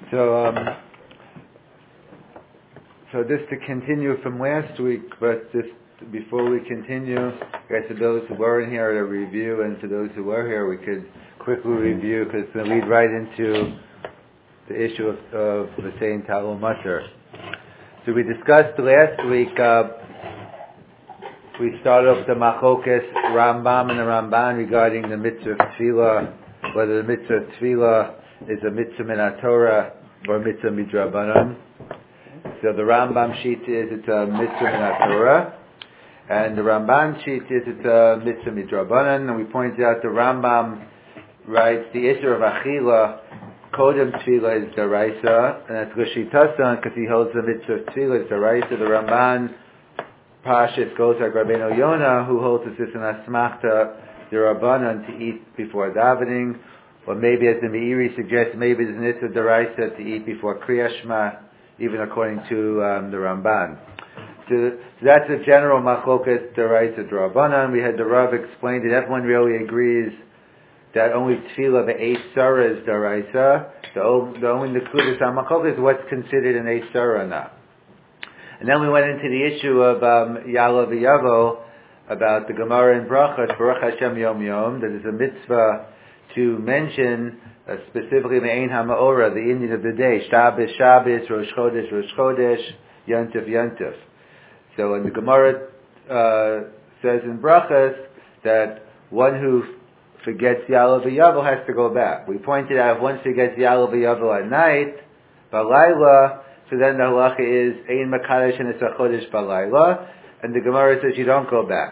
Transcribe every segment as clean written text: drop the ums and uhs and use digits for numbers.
So just to continue from last week, but just before we continue, I guess for those who weren't here to review, and for those who were here, we could quickly review, because it's going to lead right into the issue of the saying Talmud Mutter. So we discussed last week, we started off the Machokes Rambam and the Ramban regarding the mitzvah of Tefillah, whether the mitzvah of Tefillah is a mitzvah min Torah or a mitzvah midrabanan. So the Rambam sheet is it's a mitzvah min Torah, and the Ramban sheet is it's a mitzvah midrabanan. And we pointed out the Rambam writes the issue of Achila Kodem Tefillah is Daraisa, and that's Rishitasan because he holds the mitzvah of Tefillah is Daraisa. The Ramban Pashas goes like Rabbeinu Yonah, who holds this as an asmachta derabanan to eat before davening, or maybe as the Meiri suggests, maybe there's an mitzvah deraisa to eat before Kriyas Shema, even according to the Ramban. So that's a general machlokas deraisa derabanan. We had the Rav explained it. Everyone really agrees that only tefillah the eight sarah is deraisa. The only nekudas machlokas is what's considered an eight sarah or not. And then we went into the issue of Ya'aleh V'Yavo, about the Gemara in Brachas, Baruch Hashem Yom Yom, that is a mitzvah to mention specifically the Ein HaMa'orah, the Indian of the day, Shabbos, Shabbos, Rosh Chodesh, Rosh Chodesh, Yontif, Yontif. So, and the Gemara says in Brachas that one who forgets Ya'aleh V'Yavo has to go back. We pointed out if one forgets Ya'aleh V'Yavo at night, Balayla, so then the halacha is Ein Makadesh and it's a Chodesh Balayla, and the Gemara says you don't go back.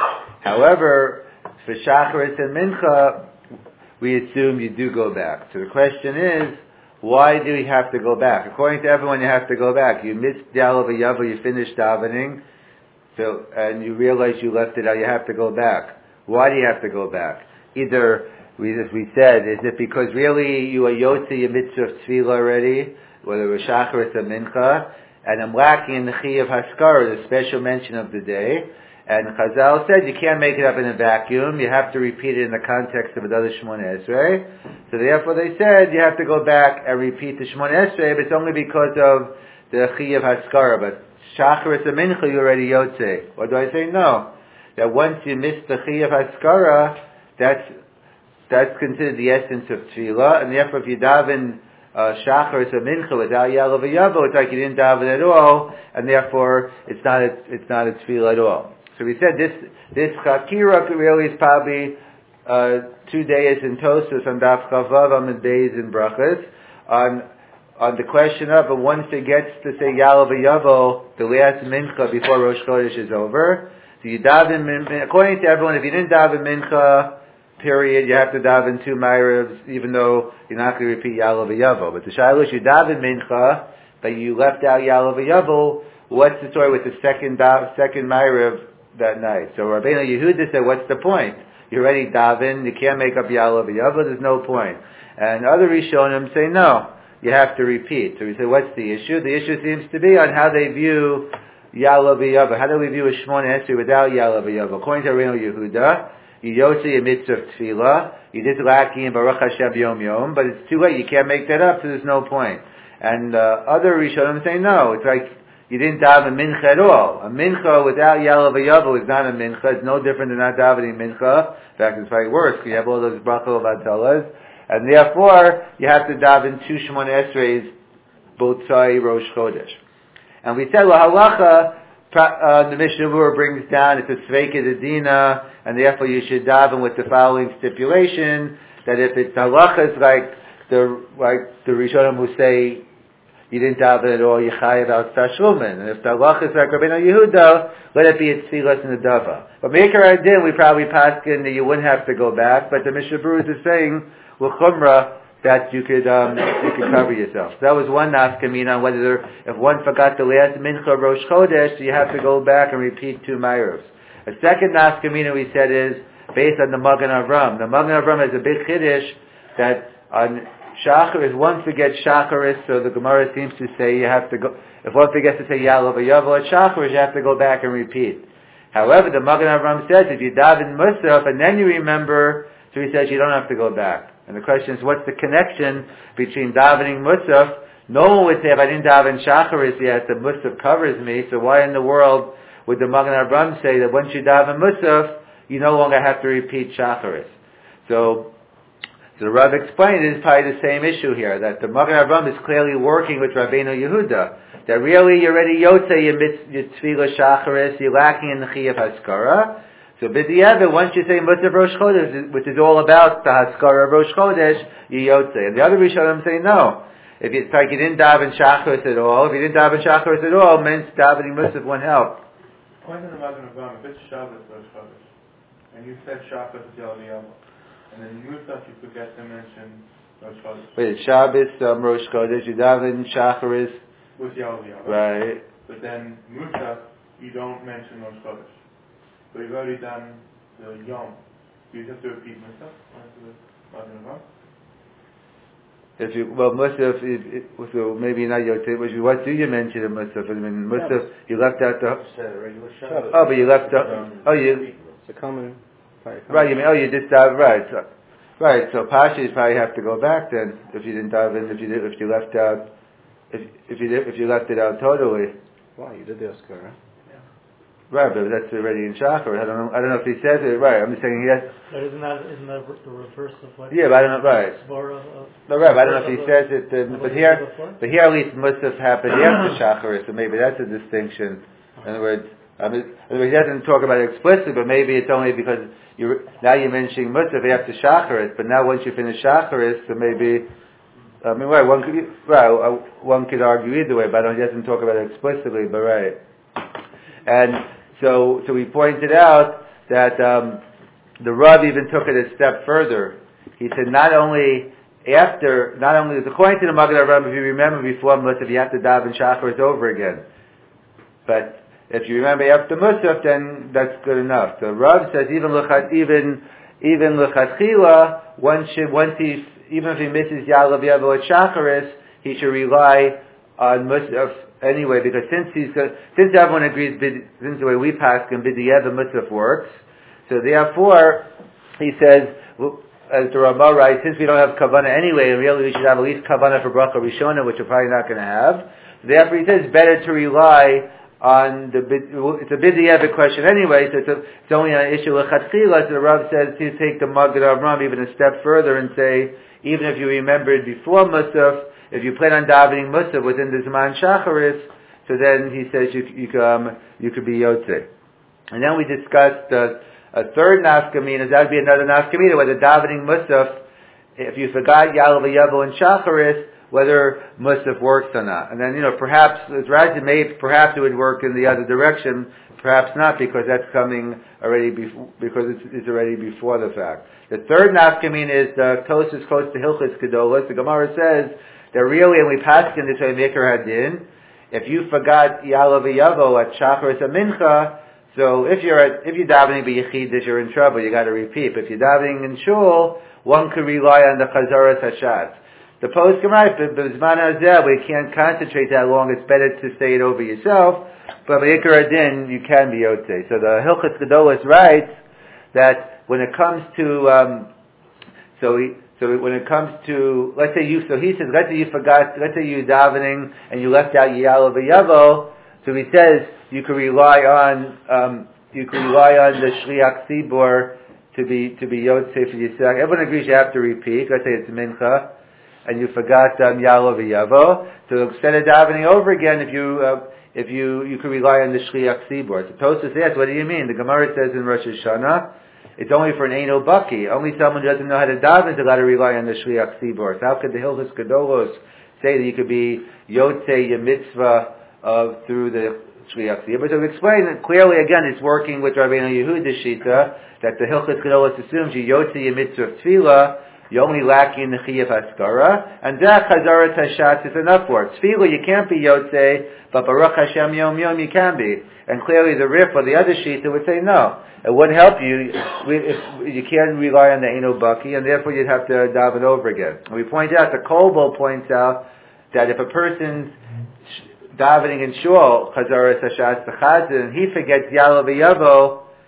However, for Shacharis and Mincha, we assume you do go back. So the question is, why do you have to go back? According to everyone, you have to go back. You missed Ya'aleh V'Yavo, you finished davening, so and you realize you left it out. You have to go back. Why do you have to go back? Either, as we said, is it because really you are yotze your mitzvah of tefillah already, whether it was Shacharis or Mincha, and I'm lacking in the Chi of Haskara, the special mention of the day. And Chazal said you can't make it up in a vacuum, you have to repeat it in the context of another Shemona Esrei. So therefore they said you have to go back and repeat the Shemona Esrei, but it's only because of the Chi of Haskara. But Shacharis or Mincha, you already Yotze. Or do I say no? That once you miss the Chi of Haskara, that's considered the essence of Tefillah, and therefore if you daven Shacharis or Mincha without Ya'aleh V'Yavo, it's like you didn't daven at all, and therefore it's not a tefillah at all. So we said this Chakira really is probably 2 days in Tosfos on Daf Chavav on the days in Brachas on the question of if one forgets to say Ya'aleh V'Yavo the last Mincha before Rosh Chodesh is over. So you daven according to everyone, if you didn't daven Mincha, period, you have to daven 2 Ma'arivs, even though you're not going to repeat Ya'aleh V'Yavo. But the Shiloh, you daven Mincha, but you left out Ya'aleh V'Yavo, what's the story with the second Ma'ariv that night? So Rabbeinu Yehuda said, what's the point? You already daven, you can't make up Ya'aleh V'Yavo, there's no point. And other Rishonim say, no, you have to repeat. So we say, what's the issue? The issue seems to be on how they view Ya'aleh V'Yavo. How do we view a Shemona Esrei without Ya'aleh V'Yavo? According to Rabbeinu Yehuda, you yotze a mitzvah of tefillah, you did laki in Baruch Hashem Yom Yom, but it's too late, you can't make that up, so there's no point. And other Rishonim say no, it's like you didn't daven mincha at all. A mincha without Ya'aleh V'Yavo is not a mincha, it's no different than not davening mincha. In fact, it's probably worse, because you have all those brachot v'atalas, and therefore, you have to daven 2 Shemona Esreis, Botzai, Rosh Chodesh. And we said, well, halacha, the Mishnah Berurah brings down, it's a Sveika Dedina, and therefore you should daven with the following stipulation, that if it's halachas like the Rishonim who say you didn't daven at all, you chayav al tashlumin. And if the halachas like Rabbeinu Yehuda, let it be a tzilas and a dava. But Meikar Adin, we probably paskin that you wouldn't have to go back, but the Mishnah Berurah is saying, with chumrah, that you could cover yourself. So that was one nafkamina on whether if one forgot the last mincha Rosh Chodesh, you have to go back and repeat 2 Ma'arivs. A second nafkamina we said is based on the Magen Avram. The Magen Avram has a big chiddush that on Shacharis, one forgets Shacharis, so the Gemara seems to say you have to go, if one forgets to say Ya'aleh V'Yavo at Shacharis, you have to go back and repeat. However, the Magen Avram says if you daven Musaf and then you remember, so he says you don't have to go back. And the question is, what's the connection between davening Musaf? No one would say, if I didn't daven Shacharis yet, the Musaf covers me, so why in the world would the Magen Avraham say that once you daven Musaf, you no longer have to repeat Shacharis? So the Rav explained it is probably the same issue here, that the Magen Avraham is clearly working with Rabbeinu Yehuda, that really you're already Yotzei, your Tefillah Shacharis, you're lacking in the Chiyuv Haskara. So b'di'evet, once you say Musaf Rosh Chodesh, which is all about the Haskara of Rosh Chodesh, you're Yotzei. And the other Rishonim say no. If it's like you didn't daven Shacharis at all, if you didn't daven Shacharis at all, means davening Musaf won't help. Point in the Magen Avraham, if it's Shabbos Rosh Chodesh, and you said Shacharis is Yal V'Yavo, and then Musaf you forget to mention Rosh Chodesh. Wait, Shabbos, Rosh Chodesh, you daven Shacharis with Yal V'Yavo. Right. But then Musaf, you don't mention Rosh Chodesh. But you've already done the Yom. Do you have to repeat Musaf? Musaf, so maybe not Yotzei. What do you mention in Musaf? I mean, Musaf, you left out the. Oh, but you left out. Oh, you. It's a common. Right. You mean? You just dive right. Right. So Pasha, you probably have to go back then if you didn't dive in. If you left out. If you left it out totally. Why you did the Haskara? Right, but that's already in Shachar. I don't know if he says it right. I'm just saying yes. But isn't that the reverse of what? Yeah, but I don't know. Right. No, right. But I don't know if he says it. But here at least Musaf happened after Shachar, so maybe that's a distinction. In other words, he doesn't talk about it explicitly, but maybe it's only because now you're mentioning Musaf after Shachar, but now once you finish Shachar, so maybe. One could argue either way, but he doesn't talk about it explicitly. But right. And so we pointed out that the Rav even took it a step further. He said not only according to the Magen Avraham, if you remember before Musaf, you have to daven Shacharis over again. But if you remember after Musaf, then that's good enough. The Rav says even l'chadchila, even if he misses Ya'alav Yavo at Shacharis, he should rely on Musaf anyway, because since everyone agrees, since the way we pass can b'di'evet Musaf works, so therefore he says, as the Ramah writes, since we don't have kavanah anyway, and really we should have at least kavanah for bracha rishona, which we're probably not going to have. Therefore, he says it's better to rely on it's a b'di'evet question anyway, so it's only an issue l'chatchila. So the Rav says to take the Magen Avraham even a step further and say, even if you remembered before Musaf, if you plan on davening Musaf within the Zman Shacharis, so then he says you could be Yotzei. And then we discussed a third nafkamina. That would be another nafkamina, whether davening Musaf, if you forgot Ya'alav Yavo and Shacharis, whether Musaf works or not. And then, perhaps, as Rashi made, perhaps it would work in the other direction, perhaps not, because that's coming already because it's already before the fact. The third nafkamina is the closest to Hilchos Gedolos. The Gemara says that really, and we passed in this way, Meker Hadin, if you forgot Ya'alav Yavo at Shacharis and Mincha, so if you're davening b'Yechidus, you're in trouble. You got to repeat. But if you're davening in Shul, one could rely on the Chazaras Hashatz. The post right, but B'zman Hazeh, we can't concentrate that long. It's better to say it over yourself. But b'Ikar Adin, you can be Yotzei. So the Hilchos Gedolos writes that when it comes to when it comes to, let's say you davening and you left out Ya'alav Yavo, so he says you can rely on the Shliach Tzibor to be Yotzei for yourself. Everyone agrees you have to repeat. Let's say it's Mincha, and you forgot Ya'alav Yavo. So instead of davening over again, if you could rely on the Shliach Tzibor. So Tosfos asks, what do you mean? The Gemara says in Rosh Hashanah, it's only for an Eino Baki. Only someone who doesn't know how to daven is allowed to rely on the Shliach Tzibor. So how could the Hilchos Gedolos say that you could be Yotzei your mitzvah through the Shliach Tzibor? So we explain that clearly again, it's working with Rabbeinu Yehuda Shita, that the Hilchos Gedolos assumes you Yotzei your mitzvah of Tefillah, you're only lacking the Chiyuv Haskara, and that Chazarat Hashatz is enough for it. Tefillah you can't be Yotzei, but Baruch Hashem Yom Yom you can be. And clearly the Rif or the other Shita would say no. It wouldn't help you if you can't rely on the Eino Baki, and therefore you'd have to daven over again. And we point out, the Kolbo points out that if a person's davening in Shul, Chazaras Hashatz the Chazan, and he forgets Ya'alav Yavo,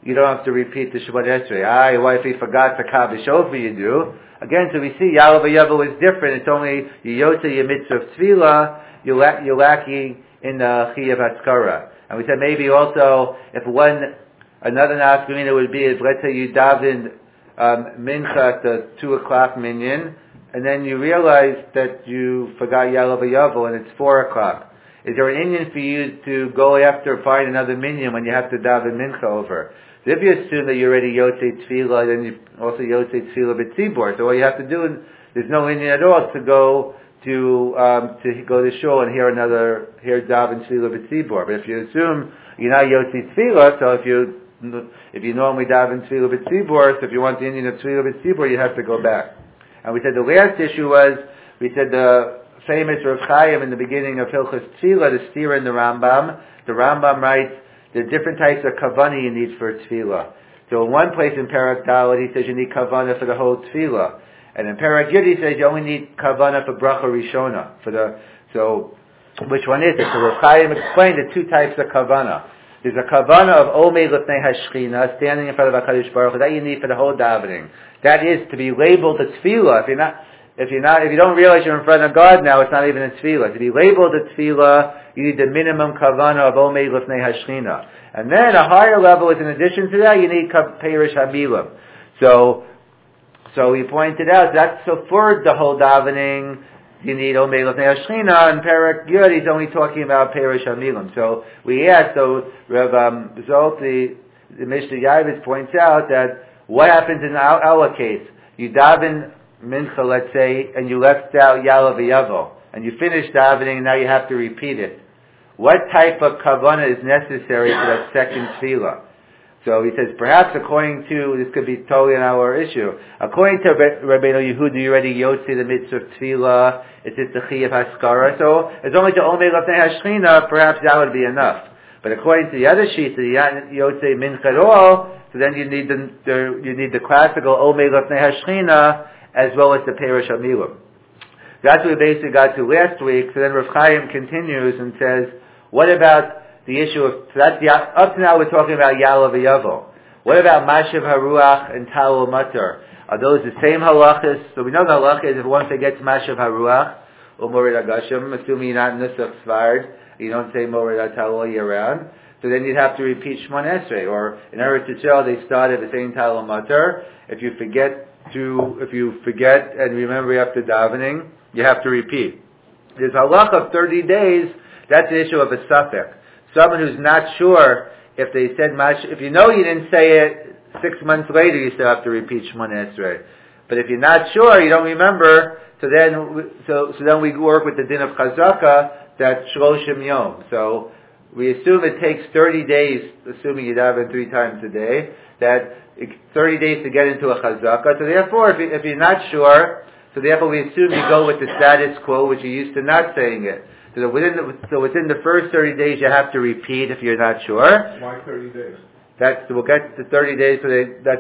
you don't have to repeat the Shemona Esrei. Your wife forgot to Kav Shofar, you do. Again, so we see Yalav Yavel is different. It's only Yota your mitzvah of Tefillah, you're lacking in the Chiyav Haskara. And we said maybe also, if another Nafkamina would be, if let's say you davened Mincha at the 2 o'clock minyan, and then you realize that you forgot Yalav Yavel and it's 4 o'clock. Is there an Indian for you to go after find another minyan when you have to daven Mincha over? So if you assume that you're already Yotzei Tefillah, then you also Yotzei Tefillah B'tzibor. So all you have to do, there's no Indian at all to go to go to shul and hear daven Tefillah B'tzibor. But if you assume you're not Yotzei Tefillah, so if you normally daven Tefillah B'tzibor, so if you want the Indian of Tefillah B'tzibor, you have to go back. And we said the last issue was, we said the famous Rav Chaim in the beginning of Hilchos Tefillah, the Stira in the Rambam. The Rambam writes, there are different types of kavanah you need for tefillah. So in one place in Parak Daled, he says you need kavanah for the whole tefillah. And in Parak Yud, he says you only need kavanah for bracha rishona. So, which one is it? So Rav Chaim explained the two types of kavanah. There's a kavanah of omei lefnei hashchina, standing in front of HaKadosh Baruch Hu, that you need for the whole davening. That is to be labeled a tefillah. If you don't realize you're in front of God now, it's not even a tefillah. To be labeled a tefillah, you need the minimum kavanah of omei lefnei hashchina. And then a higher level is in addition to that, you need perish hamilim. So he pointed out that so for the whole davening, you need omei lefnei hashchina, and Parak Yud, he's only talking about perish hamilim. So we asked, Rav Zolt, the Mishnah Yavitz points out that what happens in our case? You daven Mincha, let's say, and you left out Yalav Yavel, and you finished davening, and now you have to repeat it. What type of kavanah is necessary for that second tefillah? So he says, perhaps according to, this could be totally an our issue, according to Rabbeinu Yehuda, you already yotzi the mitzvah of tefillah, it's the chiyav haskara, so as long as you omei lefnei hashchina, perhaps that would be enough. But according to the other sheet, the yotzi mincha at all, so then you need the classical omei lefnei hashchina, as well as the Perish Hamilim. That's what we basically got to last week. So then Rav Chaim continues and says, what about the issue of, up to now we're talking about Yalav Yavel. What about Mashav Haruach and Talul Matar? Are those the same halachas? So we know the halacha is if one forgets Mashav Haruach, or Morid Agashim, assuming you're not Nusach Svard, you don't say Morid Atal all year round, so then you'd have to repeat Shemona Esrei. Or in Eretz Yisrael, they started the same Talul Matar. If you forget and remember after davening, you have to repeat. There's halach of 30 days, that's the issue of a suffix. Someone who's not sure if they said if you know you didn't say it 6 months later, you still have to repeat Shemona Esrei. But if you're not sure, you don't remember, so then we work with the din of Chazaka, that Shloshim Yom. So we assume it takes 30 days, assuming you daven 3 times a day, that 30 days to get into a chazaka. So therefore, if you're not sure, so therefore we assume you go with the status quo, which you're used to not saying it. So within the first 30 days, you have to repeat if you're not sure. Why 30 days? We'll get to 30 days. So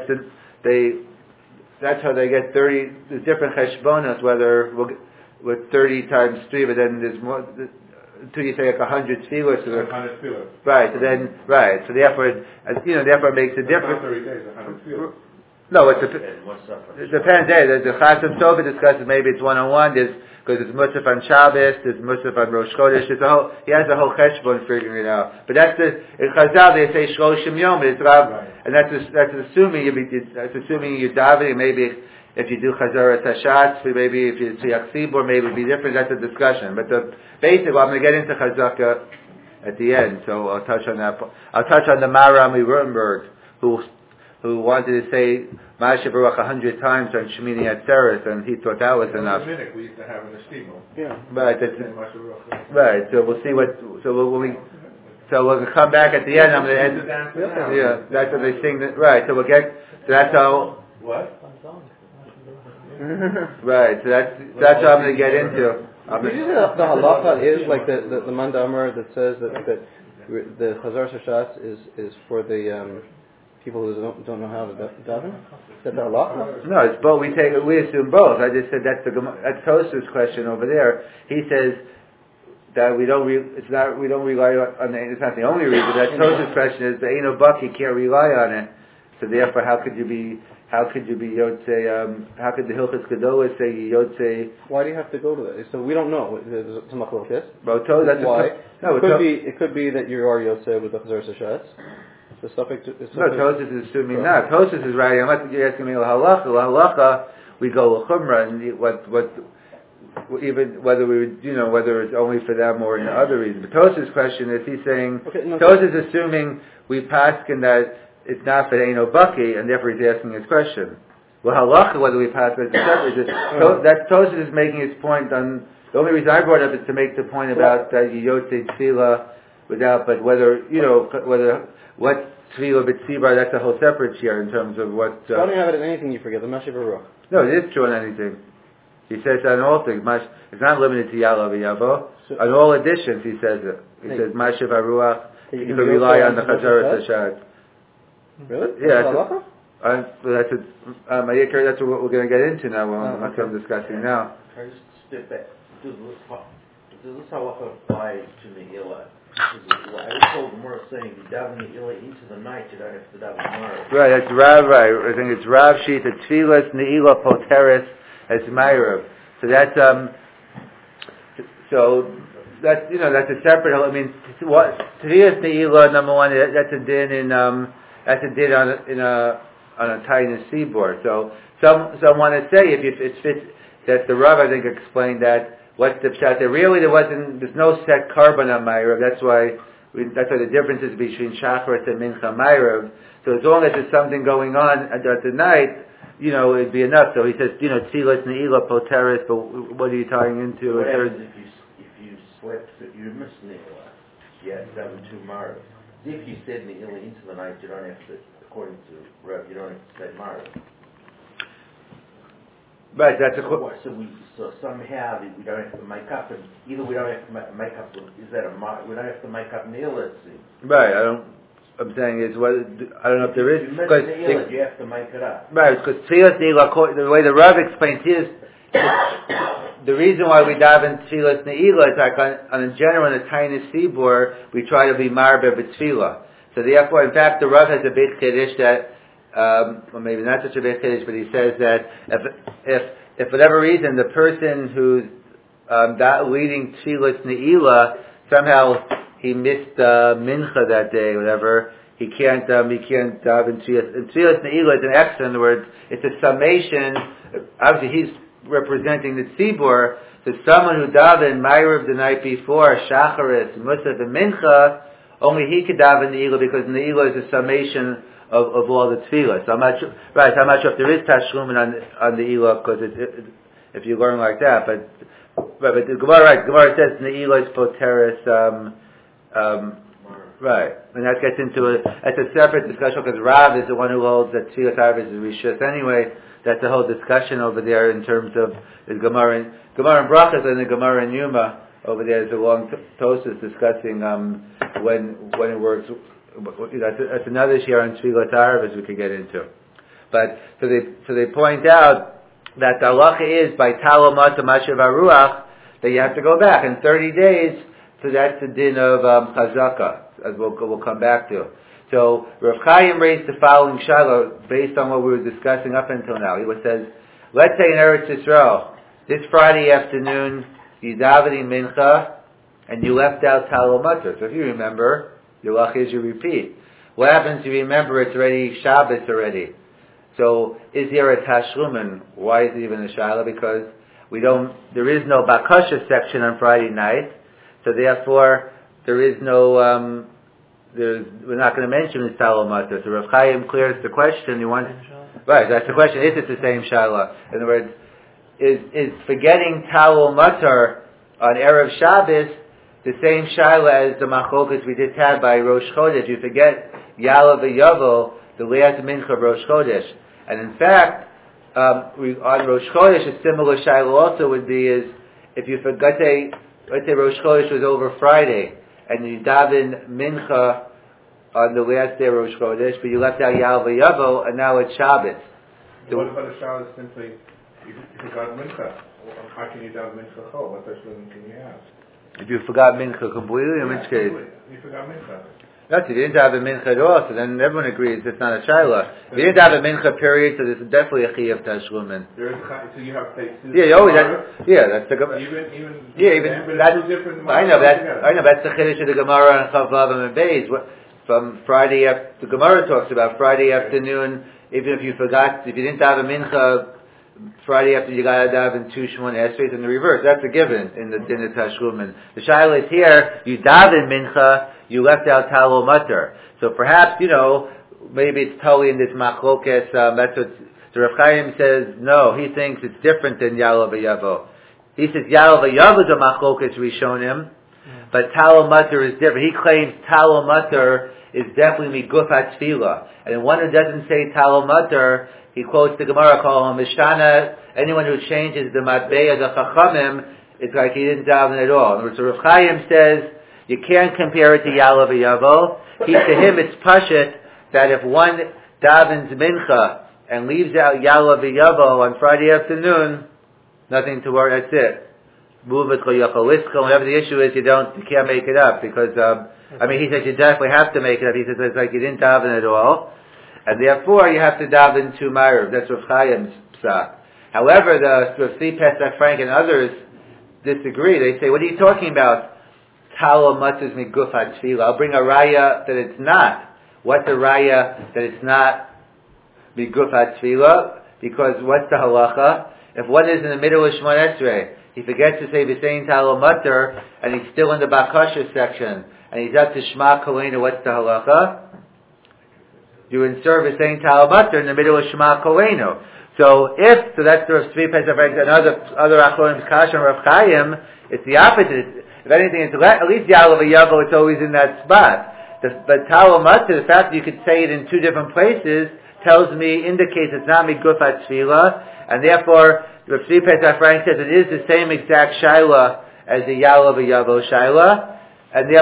that's how they get 30. There's different cheshbonos, whether with 30 times 3, but then there's more. Until you say like 100 tefillah, so 100 tefillah. Right. So then, right. So therefore, therefore it makes a difference. Not 30 days, 100 tefillah. No, it depends. The Chasam Sofer discusses maybe it's 101. Because it's Musaf on Shabbos, there's Musaf on Rosh Chodesh. He has a whole cheshbon figuring it out. But in Chazal they say Shloshim Yom, but it's Rav, and that's assuming you're davening. Maybe if you do Chazaras Hashatz, maybe if you Tziyach Tzibur, maybe it'd be different. That's a discussion. But basically, I'm going to get into Chazaka at the end, so I'll touch on that. I'll touch on the Marami Rutenberg, who wanted to say Ma'aseh Baruch 100 times on Shemini Atzeres, and he thought that was enough. We used to have in the steeple. Yeah. Right. Right. So we'll see what. So we'll come back at the end. I'm going to end. Yeah. That's what they sing. Right. So we'll get. So that's how. What? Right. So that's what I'm going to get into. Usually the halacha is like the Manda Amar that says that the Chazar Hashatz is for the people who don't know how to daven. Is that the halacha? No, it's both. We assume both. I just said that's Tosfos question over there. He says that we don't rely on it's not the only reason. That Tosha's question is the Eino Baki can't rely on it. So therefore, how could you be Yotzei? How could the Hilchos Gedolah say Yotzei? Why do you have to go to that? So we don't know. There's some machlokes. Well, that's why. No, it could be that you are Yotzei with the Chazar Sashatz. No, Tosha's is assuming not. Tosha's is right. Unless you're asking me halacha, we go l'chumra, and what even whether we would, whether it's only for them or in other reasons. But Tosha's question is he's saying Tosha's assuming we paskin that it's not for Eino Baki, and therefore he's asking his question. Well, halacha, whether we pass it, that Tosha's is making his point on. The only reason I brought it up is to make the point about that Yotzei Tefillah without, but whether what Tefillah b'tzibar, that's a whole separate share in terms of what. I don't have it in anything you forget. The Mashiv Baruch. No, it is true on anything. He says that on all things. It's not limited to Yalav Yavo. On all editions, he says it. He says Mashiv Haruach. You can rely on the Chazar Sashat. Really? Yeah. That's what we're going to get into now. That's what I'm discussing now. Can I just step back? Does this halacha apply to Ne'ilah? I was told the Gemara saying you daven Ne'ilah into the night, you don't have to daven tomorrow. Right, that's Rav. Right, I think it's Rav Sheet. The Tfilas Ne'ilah Poteres as Ma'irav. So that's that's a separate. I mean, what Tfilas Ne'ilah, number one, that's a din on a tiny seaboard. So some want to say if it fits that the Rav I think explained that. What's the pshat? There's no set carbon on Ma'irav. That's why the difference is between Shacharit and Mincha Ma'irav. So as long as there's something going on at the night, it'd be enough. So he says, Tzilas Ne'ilah Poteres, but what are you tying into? What happens if you slept, you missed Ne'ilah? You had to daven two Ma'irav. If you said Ne'ilah into the night, you don't have to, according to Rav, you don't have to say Ma'irav. Right, that's So somehow we don't have to make up, and either we don't have to make up. We don't have to make up Ne'ilah. Right, I'm saying is I don't know if there is because you have to make it up. Right, because Tfilas Ne'ilah, the way the Rav explains here, the reason why we daven Tfilas Ne'ilah is like on a general on a tiny seaboard we try to be marbe b'tfilah. So therefore, in fact, the Rav has a big chiddush that. Well, maybe not such a big chiddush, but he says that if for whatever reason the person who's leading Tfilas Ne'ilah somehow he missed mincha that day, whatever, he can't daven Tfilas. And Tfilas Ne'ilah is an extra. In other words, it's a summation. Obviously, he's representing the tzibur. So someone who davened Ma'irav the night before, Shacharis, Musaf, and Mincha, only he could daven Ne'ilah because Ne'ilah is a summation of all the tefillah. So I'm not sure if there is tashlumin on the Ne'ilah because if you learn like that. But the Gemara says Ne'ilah is poteres. Right, and that gets into that's a separate discussion because Rav is the one who holds that tefillah tarvis is rishus. Anyway, that's the whole discussion over there in terms of the Gemara and Brachas and the Gemara and Yuma. Over there is a long Tosas discussing when it works. That's another share on Tfilas Arvis we could get into. But so they point out that the halacha is by Talamat Mashiv Haruach that you have to go back in 30 days. So that's the din of Chazaka, as we'll come back to. So Rav Chaim raised the following shaila based on what we were discussing up until now. He says, let's say in Eretz Yisrael, this Friday afternoon you davening mincha and you left out Talamat. So if you remember. Your luck is you repeat. What happens if you remember it's already Shabbos already? So is there a tashlumin? Why is it even a shaila? Because there is no bakasha section on Friday night, so therefore there is no, we're not going to mention this Talomata. So Rav Chaim clears the question. Right, that's the question. Is it the same shaila? In other words, is forgetting Talomata on Erev Shabbos the same shaila as the machlokas we just had by Rosh Chodesh? You forget Yalav Yavo, the last mincha of Rosh Chodesh. And in fact, on Rosh Chodesh, a similar shaila also would be is, if you forget, let's say Rosh Chodesh was over Friday, and you daven mincha on the last day of Rosh Chodesh, but you left out Yalav Yavo, and now it's Shabbos. So what about a shaila simply, you forgot mincha? How can you daven mincha chol? What tashlumin can you have? If you forgot mincha completely, in which case? You forgot mincha. That's if you didn't have a mincha at all, so then everyone agrees it's not a shaila. If you didn't have a mincha period, so this is definitely a chiyuv tashlumin. So you have to take two. Yeah, always that's the Even that's two different. I know that's the chiddush of the Gemara and Chavav and Beis. From Friday the Gemara talks about Friday afternoon. Even if you forgot, if you didn't have a mincha Friday after you got to daven 2 Shemon Esrei, in the reverse. That's a given in the Tashlumin. The shaila is here, you daven mincha, you left out Talo Matar. So perhaps, maybe it's totally in this machlokes, that's what the Rav Chaim says, no, he thinks it's different than Yalo V'Yavo. He says Yalo V'Yavo is a machlokes Rishonim, but Talo Matar is different. He claims Talo Matar is definitely Miguf HaTfilah. And one who doesn't say Talo Matar, he quotes the Gemara, call him Mishnah, anyone who changes the Matbei as a Chachamim, it's like he didn't daven at all. In other words, Rav Chaim says, you can't compare it to Yalo V'Yavo. To him it's Pashit, that if one davens Mincha and leaves out Yalo V'Yavo on Friday afternoon, nothing to worry, that's it. Move it, whatever the issue is, you can't make it up, because, he says you definitely have to make it up. He says it's like you didn't daven at all. And therefore, you have to daven 2 Ma'ariv. That's Rav Chaim's psak. However, the Rav Tzvi Pesach Frank and others disagree. They say, what are you talking about? Talo Matzah Miguf HaTfilah. I'll bring a raya that it's not. What's the raya that it's not Miguf HaTfilah? Because what's the halacha? If one is in the middle of Shemon Esrei, he forgets to say V'sein Talo Matar, and he's still in the Bakasha section, and he's up to Shema Kolenu, what's the halacha? You insert V'sein Talo Matar in the middle of Shema Kolenu. So that's the Rav Tzvi Pesach Frank and other Achronim's Kasha and Rav Chaim, it's the opposite. If anything, it's at least Yalo V'Yavo, it's always in that spot. But Talo Matar, the fact that you could say it in 2 different places, indicates it's not Miguf HaTfilah, and therefore, Rav Tzvi Pesach Frank says it is the same exact shaila as the Yalo V'Yavo shaila, and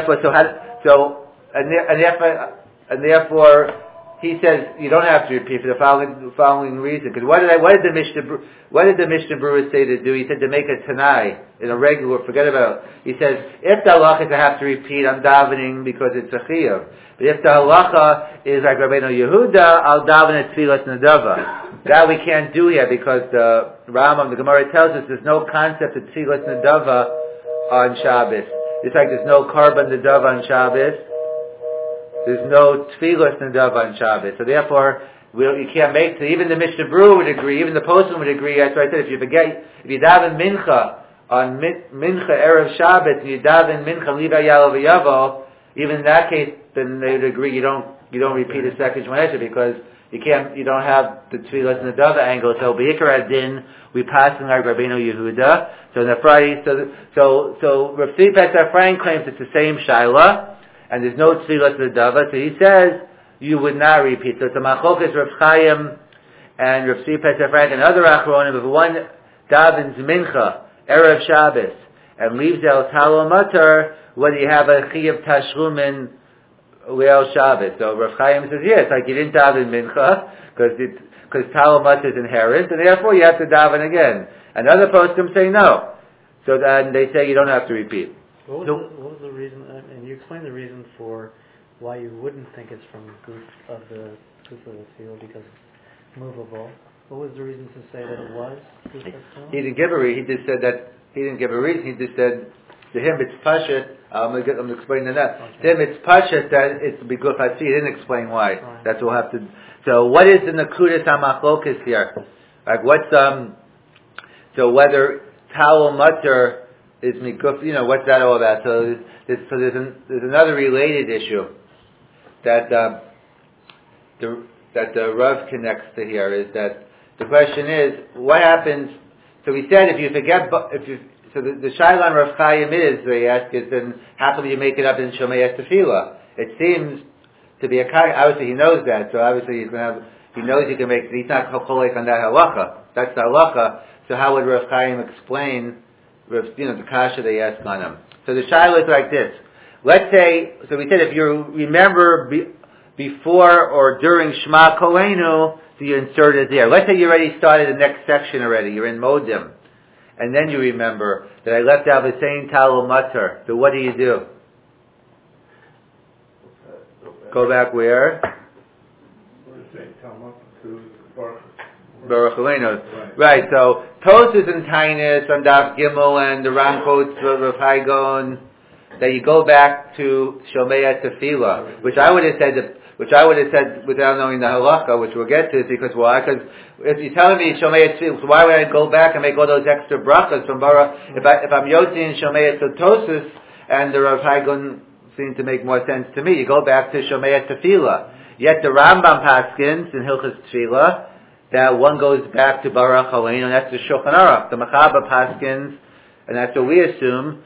therefore, he says you don't have to repeat for the following reason. Because what did the Mishnah Berurah say to do? He said to make a tanai in a regular. Forget about it. He says if the halacha is I have to repeat, I'm davening because it's a chiyuv. But if the halacha is like Rabbeinu Yehuda, I'll daven at tfilas nedava. That we can't do here because the Rambam, the Gemara tells us there's no concept of tfilas nedava on Shabbos. It's like there's no korban nedava on Shabbos. There's no tfilas nedava on Shabbos. So therefore, you can't make it. Even the Mishnah Berurah would agree, even the Poskim would agree. That's why I said if you daven mincha on mincha erev Shabbos, and you daven mincha leave out Yalo V'Yavo, even in that case, then they would agree you don't repeat a second Shemon Esrei because you don't have the tfilas nedava angle. So b'ikar adin, we pass in like Rabbeinu Yehuda. So in the Friday, so Rav Tzvi Pesach Frank claims it's the same shaila, and there's no tfilas nedava. So he says you would not repeat. So it's a machlokas Rav Chaim and Rav Tzvi Pesach Frank and other achronim. If one davens mincha erev Shabbos and leaves out Talo Matar, whether you have a chiyuv tashlumin Leil Shabbos. So Rav Chaim says, yes, like you didn't daven mincha, because Talo Matar is inherent, and therefore you have to daven again. And other poskim say no. So then they say you don't have to repeat. What was the reason, and you explained the reason for why you wouldn't think it's from goof of the field because it's movable. What was the reason to say that it was goof of the field? He didn't give a reason. He just said that he didn't give a reason. He just said to him it's pashut. I'm going to explain that. Okay. To him it's pashut that it's biguf hatzi. He didn't explain why. Right. That's what we'll have to. So what is the nakudas hamachlokas here? Like what's so whether Talo Matar is mikuf? What's that all about? So there's another related issue that the Rav connects to here is that the question is what happens. So we said if you forget so the Shaila Rav Chaim is, they ask is, then how come you make it up in Shomei Tefillah? It seems to be obviously he knows that, so obviously he knows he can make it, he's not cholek on that halacha. That's the halacha. So how would Rav Chaim explain, the kasha they ask on him? So the Shaila is like this. Let's say, so we said if you remember before or during Shema Kolenu, so you insert it there. Let's say you already started the next section already, you're in Modim. and then you remember that I left out the saying Talul Matar. So what do? Go back where? Baruch Aleinu. Right, so Tosfos and Tainus on Daf Gimel and the Ram quotes Rav Haigon that you go back to Shomei Tefillah, which I would have said without knowing the halacha, which we'll get to, because why? Because if you're telling me Shomei Tefillah, so why would I go back and make all those extra brachas from Baruch? If I'm Yotzi in Shomei Tosfos and the Rav Haigon seem to make more sense to me, you go back to Shomei Tefillah. Yet the Rambam paskins in Hilchos Tefillah that one goes back to Baruch Aleinu, and that's the Shulchan Aruch. The Machaba paskins, and that's what we assume,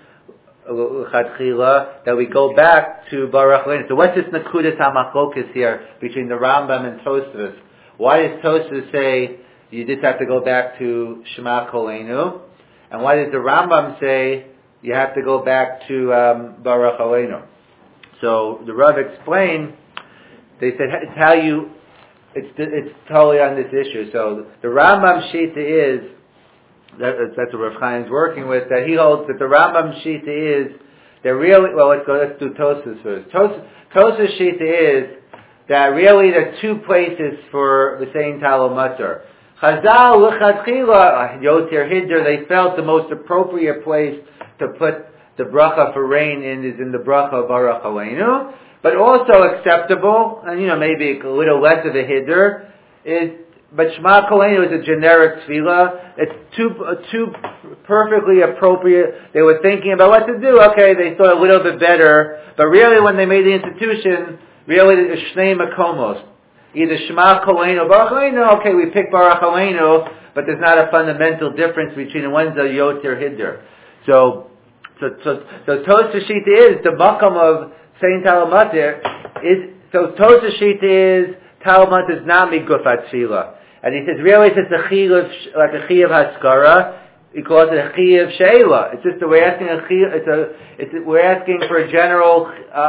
that we go back to Baruch Aleinu. So what's this Nakudas HaMachlokas here between the Rambam and Tosfos? Why does Tosfos say you just have to go back to Shema Koleinu? And why does the Rambam say you have to go back to Baruch Aleinu? So the Rav explained, they said, it's how you, it's totally on this issue. So the Rambam Shita is, that's what Rav Chaim's working with, that he holds that the Rambam Shita is, that really, well let's do Tosfos first. Tosfos Shita is that really there are two places for the saying Talul Matar. Chazal L'chadchila, Yoter Hiddur, they felt the most appropriate place to put the bracha for rain is in the bracha of Baruch Aleinu, but also acceptable, and maybe a little less of a hiddur, but Shema Koleinu is a generic tefillah. It's two perfectly appropriate. They were thinking about what to do. Okay, they thought a little bit better, but really when they made the institution, really it's Shnei Makomos. Either Shema Koleinu or Baruch Aleinu. Okay, we pick Baruch Aleinu, but there's not a fundamental difference between the ones that are Yoter Hiddur. So Tosfos Shita is the makam of saying Talul Matar is, so Tosfos Shita is Talul Matar is not migufat tefillah, and he says really it's a chiyuv, like a chiyuv haskara. He calls it a chiyuv sheila. It's just that we're asking we're asking for a general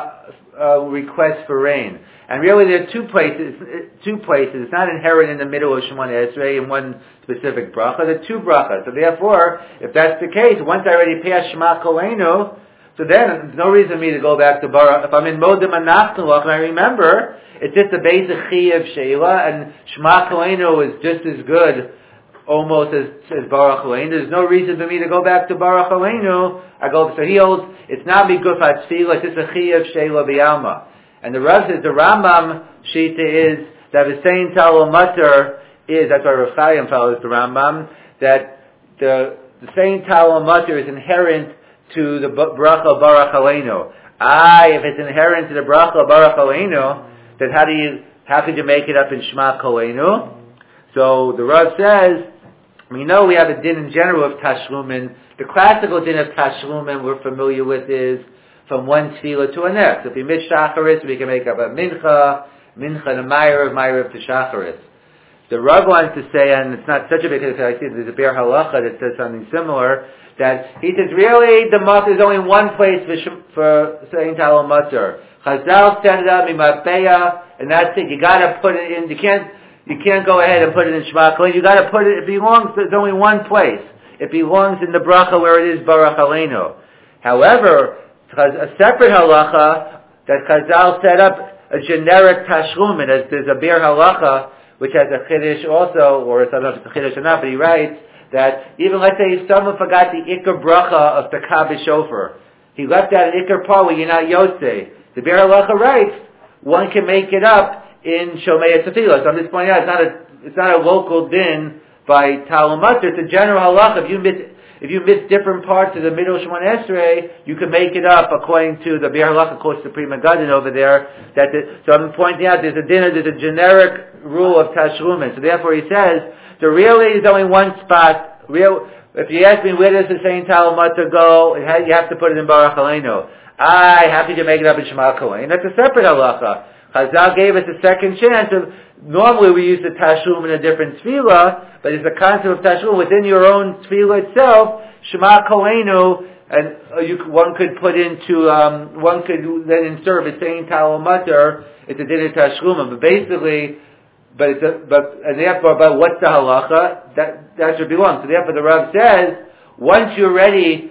request for rain, and really there are two places. It's not inherent in the middle of Shemoneh Esrei in one specific bracha. There are two brachas. So therefore, if that's the case, once I already passed Shema Koleinu, so then there's no reason for me to go back to Baruch. If I'm in Modim Anachnuach and I remember, it's just a basic chiyuv sheila, and Shema Koleinu is just as good, almost as Baruch Aleinu. There's no reason for me to go back to Baruch Aleinu. So he holds it's not migufat tefillah, it's just a chiyuv sheila b'alma. And the Rav says the Rambam Shita is that the saying Talul Matar is, that's why Rav Chaim follows the Rambam, that the saying Talul Matar is inherent to the bracha Baruch Aleinu. If it's inherent to the bracha Baruch Aleinu, then how could you make it up in Shema Koleinu? So the Rav says, we know we have a din in general of Tashlumin. The classical din of Tashlumin we're familiar with is from one tefillah to a next. If we miss Shacharis, we can make up a mincha to Ma'ariv to Shacharis. The Rav wants to say, and it's not such a big thing, I see there's a Be'er Halacha that says something similar, that he says really the matzah is only one place for saying Talul Matar. Chazal set it up mimapeya, and that's it. You got to put it in. You can't go ahead and put it in Shema Koleinu. You got to put it. It belongs. There's only one place. It belongs in the bracha where it is Baruch Aleinu. However, a separate halacha that Chazal set up a generic tashlumin, as there's a Be'er Halacha which has a chiddush also, or I don't know if it's a chiddush or not, but he writes that even let's say if someone forgot the ikar bracha of Takah b'shofar, he left out an ikar part where you're not yotzei. The Be'er Halacha writes one can make it up in Shomei Tefillah. So I'm just pointing out it's not a local din by Talul Matar. It's a general halacha. If you miss different parts of the middle Shemoneh Esrei, you can make it up according to the Be'er Halacha, of course, the Pri Megadim over there. So I'm pointing out there's a generic rule of Tashlumin. So therefore he says, there really is only one spot. If you ask me where does the saying Talul Matar go, you have to put it in Baruch Aleinu. Happy to make it up in Shema Koleinu. That's a separate halacha. Chazal gave us a second chance of, normally we use the Tashlumin in a different tefillah, but it's a concept of Tashlumin within your own tefillah itself, Shema Koleinu, and one could then insert a saying Talul Matar, it's a din of Tashlumin, but basically, but what's the halacha? That should belong. So therefore the Rav says, once you're already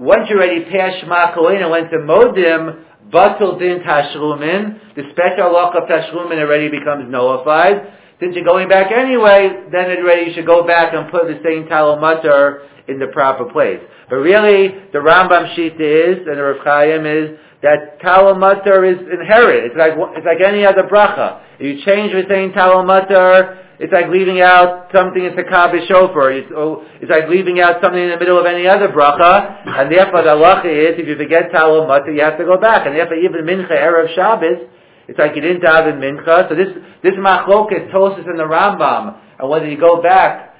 past Shema Kohen and went to Modim, Batul Din Tashlumin, the special halacha of Tashlumin already becomes nullified. Since you're going back anyway, then you should go back and put the same Talon Mutter in the proper place. But really, the Rambam Shita is, and the Rav Chaim is, that Talon Mutter is inherent. It's like any other bracha. If you change the same Talon Mutter, it's like leaving out something in Takab Shofar. It's like leaving out something in the middle of any other bracha. And therefore the halacha is, if you forget Talon Mutter, you have to go back. And therefore even Mincha, Erev Shabbos, it's like you didn't daven Mincha. So this machlokes Tosas in the Rambam, and whether you go back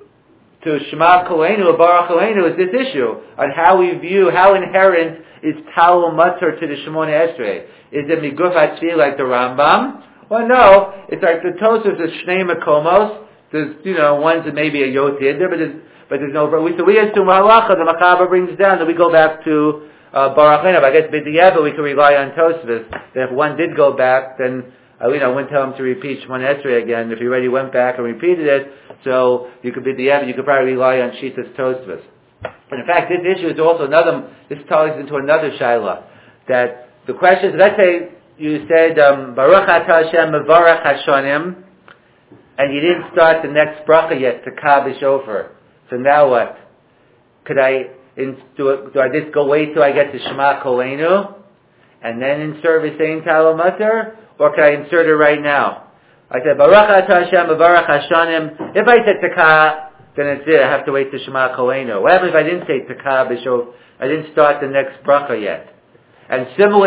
to Shema Koleinu or Baruch Koleinu is this issue on how we view, how inherent is Talon Mutter to the Shemoneh Esrei. Is it Miguf Hatzvi like the Rambam? Well, no, it's like the Tosas is Shnei Makomos. There's, ones that maybe a Yot Yidder, but there's no, so we assume halacha, the Machaber brings down that we go back to Baruch Koleinu. I guess B'di'eva we can rely on Tosfos. That if one did go back, then, I wouldn't tell him to repeat Shemoneh Esrei again if he already went back and repeated it. So you could B'di'eva, you could probably rely on Shitas Tosfos. But in fact, this issue is also this ties into another shaila. That the question is, let's say you said, Baruch Atah Hashem Mevarach Hashanim, and you didn't start the next bracha yet, to Takab Shofar. So now what? Do I just go wait till I get to Shema Koleinu, and then insert the same Talon Mutter, or can I insert it right now? I said, Baruch Atah Hashem Mevarach Hashanim. If I said Takab, then it's it. I have to wait to Shema Koleinu. What happens if I didn't say Takab Shofar? I didn't start the next bracha yet. And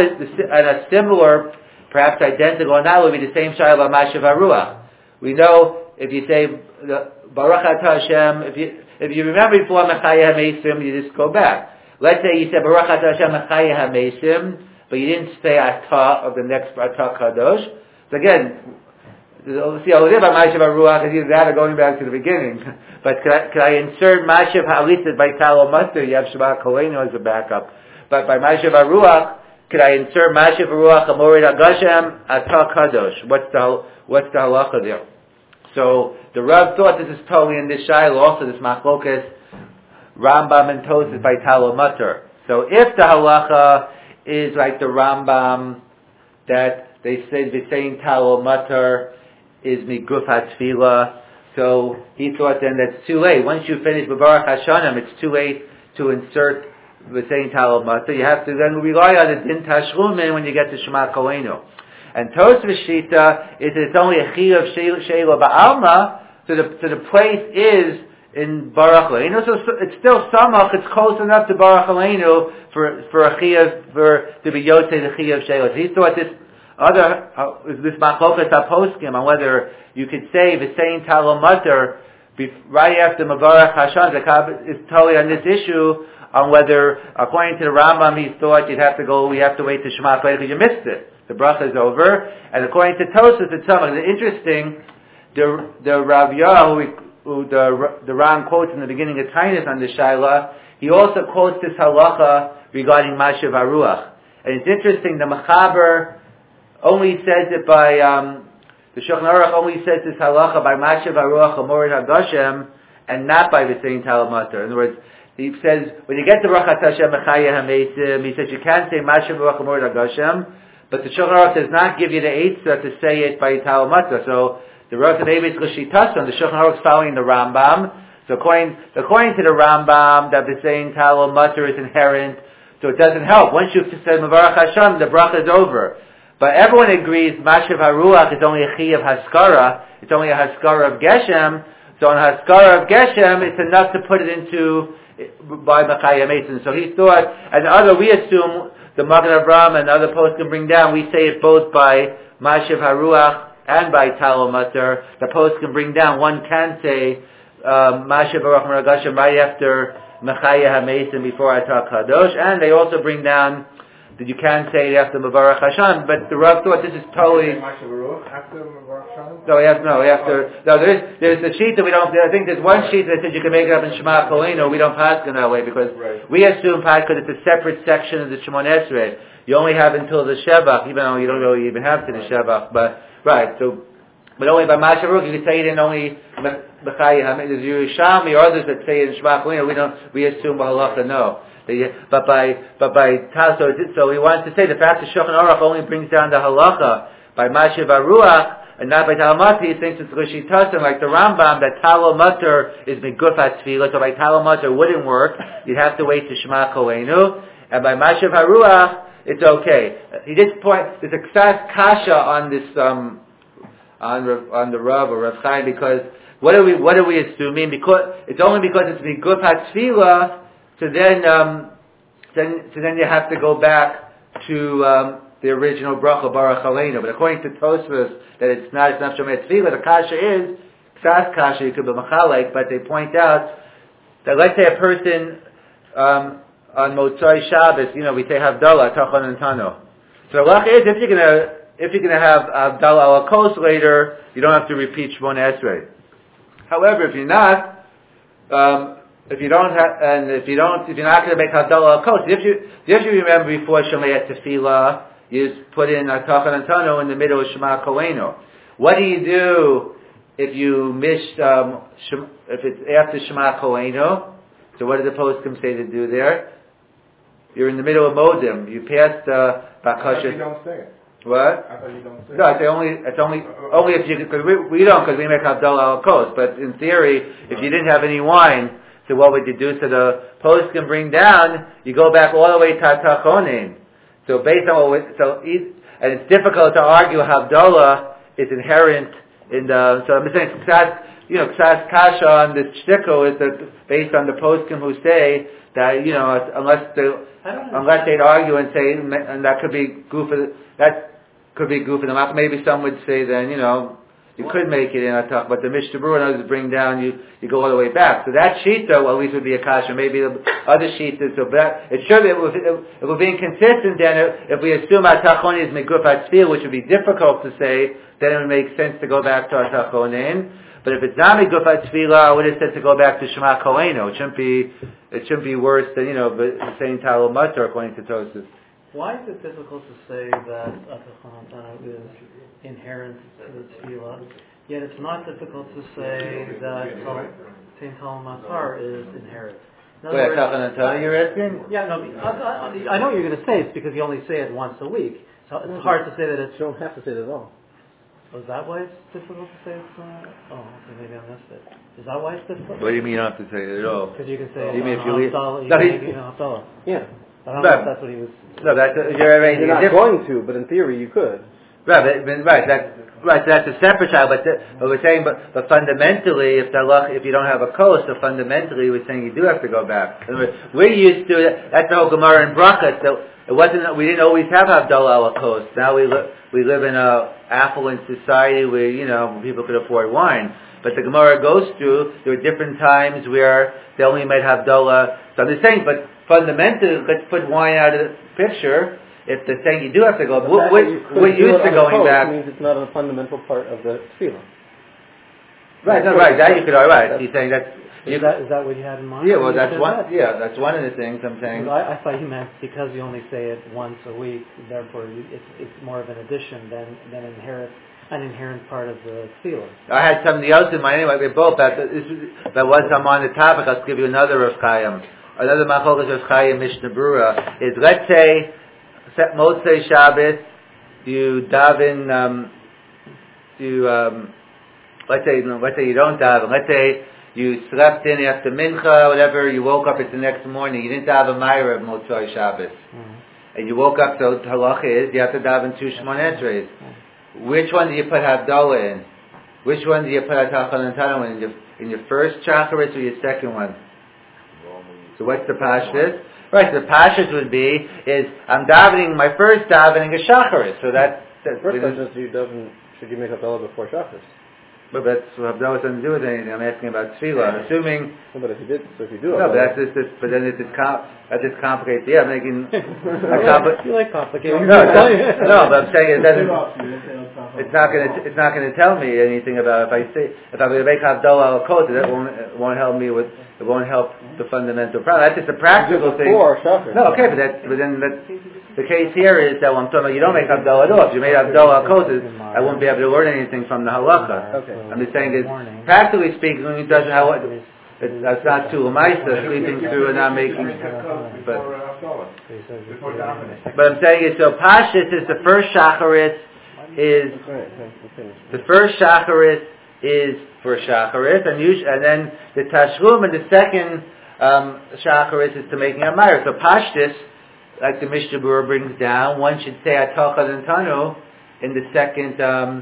a similar, perhaps identical, and that would be the same shayla of Mashav HaRuach. We know if you say Baruch Atah Hashem, if you remember before Mechaya HaMeisim, you just go back. Let's say you said Baruch Atah Hashem Mechaya HaMeisim, but you didn't say Atah of the next Atah Kadosh. So again, see, I'll live by Mashav HaRuach, is either that or going back to the beginning. But can I insert Mashav HaRuach by Talon Mutter? You have Shema Koleinu as a backup. But by Mashav HaRuach, could I insert Mashav HaRuach Amorid HaGashem Atah Kadosh? What's the halacha there? So the Rav thought this is totally in this shayla, also this machlokas Rambam and Tosas by Talon Mutter. So if the halacha is like the Rambam, that they say the same Talon Mutter is Miguf HaTfilah, so he thought then that's too late. Once you finish Baruch Hashanim, it's too late to insert the same Talon Mutter. You have to then rely on the Din Tashlumin when you get to Shema Koleinu. And Tosfos Shita is that it's only a Chi of Sheila Ba'alma, so the place is in Baruch Koleinu. So it's still Samach, it's close enough to Baruch Koleinu for a Chi of, to be Yotze the Chi of Sheila. So he thought this Machlokas HaPoskim, on whether you could say the same Talon Mutter right after Mevarach Hashan, is totally on this issue, on whether, according to the Rambam, he thought we have to wait to Shema Koleinu because you missed it. The bracha is over. And according to Tosas, it's something interesting. The Rav Yah, who the Ram quotes in the beginning of Tainus on the Shaila, he also quotes this halacha regarding Mashav HaRuach. And it's interesting, the Machaber only says it by, the Shulchan Aruch only says this halacha by Mashav HaRuach Amorid HaGashem, and not by the same Talon Mutter. In other words, he says, when you get to Baruch Atah Hashem Mechaya HaMeisim, he says you can't say Mashav HaRuach Amorid HaGashem, but the Shulchan Aruch does not give you the eitzah to say it by Talon Mutter. So the Rosh Hashanah Shitason, the Shulchan Aruch is following the Rambam. So according to the Rambam, that the saying Talon Mutter is inherent, so it doesn't help. Once you've said Mevarach Hashem, the bracha is over. But everyone agrees Mashav HaRuach is only a Chi of Haskara. It's only a Haskara of Geshem. So on Haskara of Geshem, it's enough to put it into by Mechaya Mason. So he thought, and we assume the Magen Avraham and other posts can bring down, we say it both by Mashav HaRuach and by Talon Mutter. The posts can bring down, one can say Mashav HaRuach Meragashim right after Mechaya HaMeisim before Atah Kadosh, and they also bring down that you can say it after Mevarach Hashan, but the Rav thought this is totally... After Mevarach Hashan? There's a sheet that we don't... I think there's one sheet that says you can make it up in Shema Koleinu. We don't pass it that way because we assume because it's a separate section of the Shemoneh Esrei. You only have until the Shevach, even though you don't really even have to the Shevach. But, right, so But only by Masha Baruch, you can say it in only B'chai Hamid. There's Yerushalmi or others that say it in Shema Kolenu. We assume Halacha no. But by Tal, so he wants to say the fact that Shulchan Aruch only brings down the Halacha by Masha Baruch and not by Talmud. He thinks it's Rishi Tasim, like the Rambam, that Talmud Mutter is Megufat Tefillah. So by Talmud Mutter wouldn't work. You'd have to wait to Shema Kolenu. And by Masha Baruch, it's okay. He did point. There's a Ksas Kasha on this. On the Rav or Rav Chaim, because what are we assuming? Because it's only because it's Megufat Tefillah, so then you have to go back to the original bracha Baruch Aleinu. But according to Tosfos, that it's not Shomer Tefillah. The kasha is Ksas Kasha. You could be Machalek, but they point out that let's say a person on Motzai Shabbos, we say Havdalah Tachon and Tano. So the halacha is if you're going to have Havdalah al Kos later, you don't have to repeat Shmona Esrei. However, if you're not, if you're not going to make Havdalah al Kos, if you remember before Shomei Tefillah, you just put in Tachon and Tano in the middle of Shema Kolenu. What do you do if you miss, if it's after Shema Kolenu? So what does the postscript say to do there? You're in the middle of Modim. You passed Bakasha. You don't say it. What? I thought you don't say it. No, it's only if you, because we don't, because we make Havdalah al Kos. But in theory, if you didn't have any wine, so what would you do? So the post can bring down, you go back all the way to Tachonim. So based on and it's difficult to argue Havdalah is inherent in the, so I'm saying, Ksas Kasha on the shtickle is based on the poskim who say that, unless they'd argue and say, and that could be goof of the maybe some would say then, you could make it in a talk, but the Mishnah Berurah knows bring down, you go all the way back. So that sheet though, at least would be a kasha. Maybe the other sheet is, so that, it should be, if we're being consistent then, if we assume our Tachoni is Megufat Tefillah, which would be difficult to say, then it would make sense to go back to our Tachonin. But if it's not Megufat Tefillah, I would have said to go back to Shema Kolenu. It shouldn't be worse than, saying Talmud Mutter according to Tosfos. Why is it difficult to say that Atachon is inherent to the Tefillah, yet it's not difficult to say that St. Talmud Matar is inherent? Wait, Atachon you're asking? Yeah, no, I know what you're going to say. It's because you only say it once a week. So it's hard to say that it's... You don't have to say it at all. Oh, is that why it's difficult to say it's not? Oh, okay, maybe I missed it. Is that why it's difficult? What do you mean you don't have to say it at all? Because you can say you mean if you leave? Havdalah. Yeah. I don't know if that's what he was... No, you're not going to, but in theory you could. Right, that's a separate child, but we're saying, but fundamentally, if you don't have a kos, so fundamentally we're saying you do have to go back. We're used to, that's the whole Gemara in Bracha, so we didn't always have Havdalah al kos. Now we live in a affluent society where, people could afford wine. But the Gemara goes through, there were different times where they only made Havdalah. So I'm just saying, but fundamentally, let's put wine out of the picture. If they're saying you do have to go, we're used to going back. Means it's not a fundamental part of the tefillah. Right, no, right. That you could argue. Right, he's saying that. Is that what you had in mind? Yeah, well, that's one. Yeah, that's one of the things I'm saying. I thought you meant because you only say it once a week, therefore it's more of an addition than an inherent part of the tefillah. I had something else in mind anyway. We both that once I'm on the topic, I'll give you another Rav Chaim. Another Machlokes Rav Chaim Mishnah Berurah is, let's say Motzei Shabbos, you daven, let's say you don't daven. Let's say you slept in after mincha, whatever. You woke up. It's the next morning. You didn't daven Ma'ariv of Motzei Shabbos, and you woke up. So halacha is you have to daven 2 Shmona Esreis. Which one do you put Havdalah in? Which one do you put Atachon and Tano in your first chacharis or your second one? So what's the pashtus? Right, so the pashtus would be, I'm davening, my first davening is shacharis. So that's the first question is, should you make Havdalah before shacharis? But that's Havdalah doesn't do with anything. I'm asking about tefillah. Assuming... No, but if you do... No, but that's just, but then it's That just complicates. Yeah, I'm making You like complicated. No, but I'm saying it doesn't. It's not going to tell me anything about if I'm going to make Havdalah al Kos, that won't help me with. It won't help the fundamental problem. That's just a practical thing. No, okay, but then the case here is that when I'm talking about you don't make Havdalah at all. If you made Havdalah al Kos, I won't be able to learn anything from the halacha. Okay. I'm just saying is practically speaking, it doesn't have what. That's not too Lamaisa, sleeping through and not making. But I'm saying is so Pashas is the first Shacharis is the first Shacharis is for Shacharis and then the Tashlum and the second Shacharis is to making a Meir. So Pashas, like the Mishnah Berurah brings down, one should say Atachad and Tanu in the second.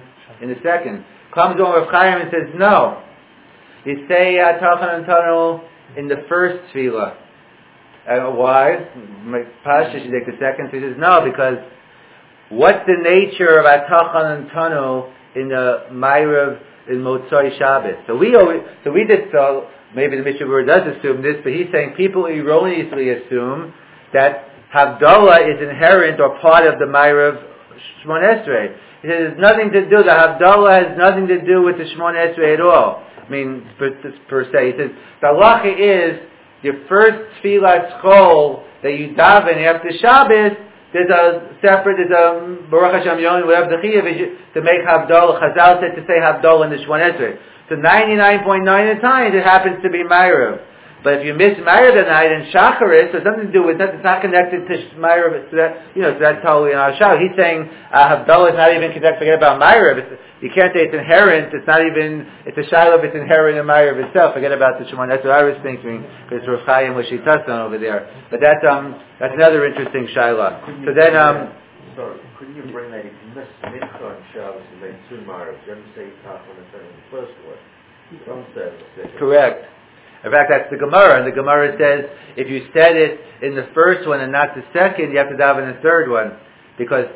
Comes on Rav Chaim and says no. You say Atachan and Tanu in the first tefillah. Why? Pasha should take the second. So he says no, because what's the nature of Atachan and Tanu in the Ma'ariv in Motzai Shabbos? So we just saw, maybe the Mishnah Berurah does assume this, but he's saying people erroneously assume that Havdalah is inherent or part of the Ma'ariv Shmon Esrei. He says it's nothing to do. The Havdalah has nothing to do with the Shmon Esrei at all. I mean, per se. He says, the halacha is, your first tefillah schol that you daven after Shabbos, there's a Baruch Hashem Yom, whatever the chiyuv is, to make Havdalah. Chazal said to say Havdalah in the Shmon Esrei. So 99.9 of the times, it happens to be Ma'ariv. But if you miss Ma'ariv the night in Shacharis, so something to do with that, it's not connected to Ma'ariv, so that's totally in our Shacharis. He's saying Havdalah is not even connected, forget about Ma'ariv. You can't say it's inherent, it's a Shiloh if it's inherent in Ma'ariv itself, forget about the Shemon. That's what I was thinking, because Rav Chaim was Shitaston over there. But that's another interesting Shiloh. So then, sorry, couldn't you bring that if you miss Mincha on Shabbos and then two Ma'ariv, you have to say Tachon and Tanu in the first one. Don't say the second. Correct. In fact, that's the Gemara, and the Gemara says if you said it in the first one and not the second, you have to daven the third one, because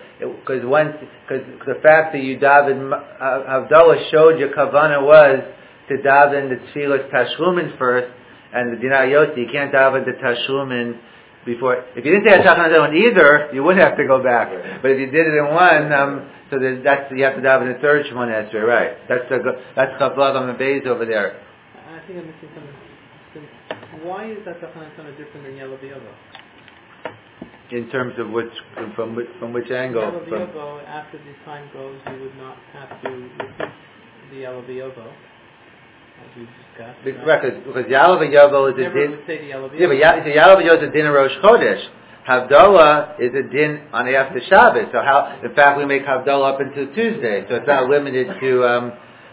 the fact that you daven Havdalah showed your kavana was to daven the tefillas tashlumin first, and the dinar yotzi you can't daven the tashlumin before. If you didn't say Atachan on either, you wouldn't have to go back. But if you did it in one, so that's you have to daven the third Shemon Esrei, right? That's Chavlav on the base over there. I think I'm missing something. Why is that Atachan different than Yalav Yovo? In terms of from which angle? Yalav Yovo, after the time goes, you would not have to repeat the Yalav Yovo, as we discussed. Right, because Yalav Yovo is a din. Would say the Yalav Yovo. Yeah, but Yalav Yovo is a din of Rosh Chodesh. Havdalah is a din on after Shabbos. So in fact, we make Havdalah up until Tuesday, so it's not limited to.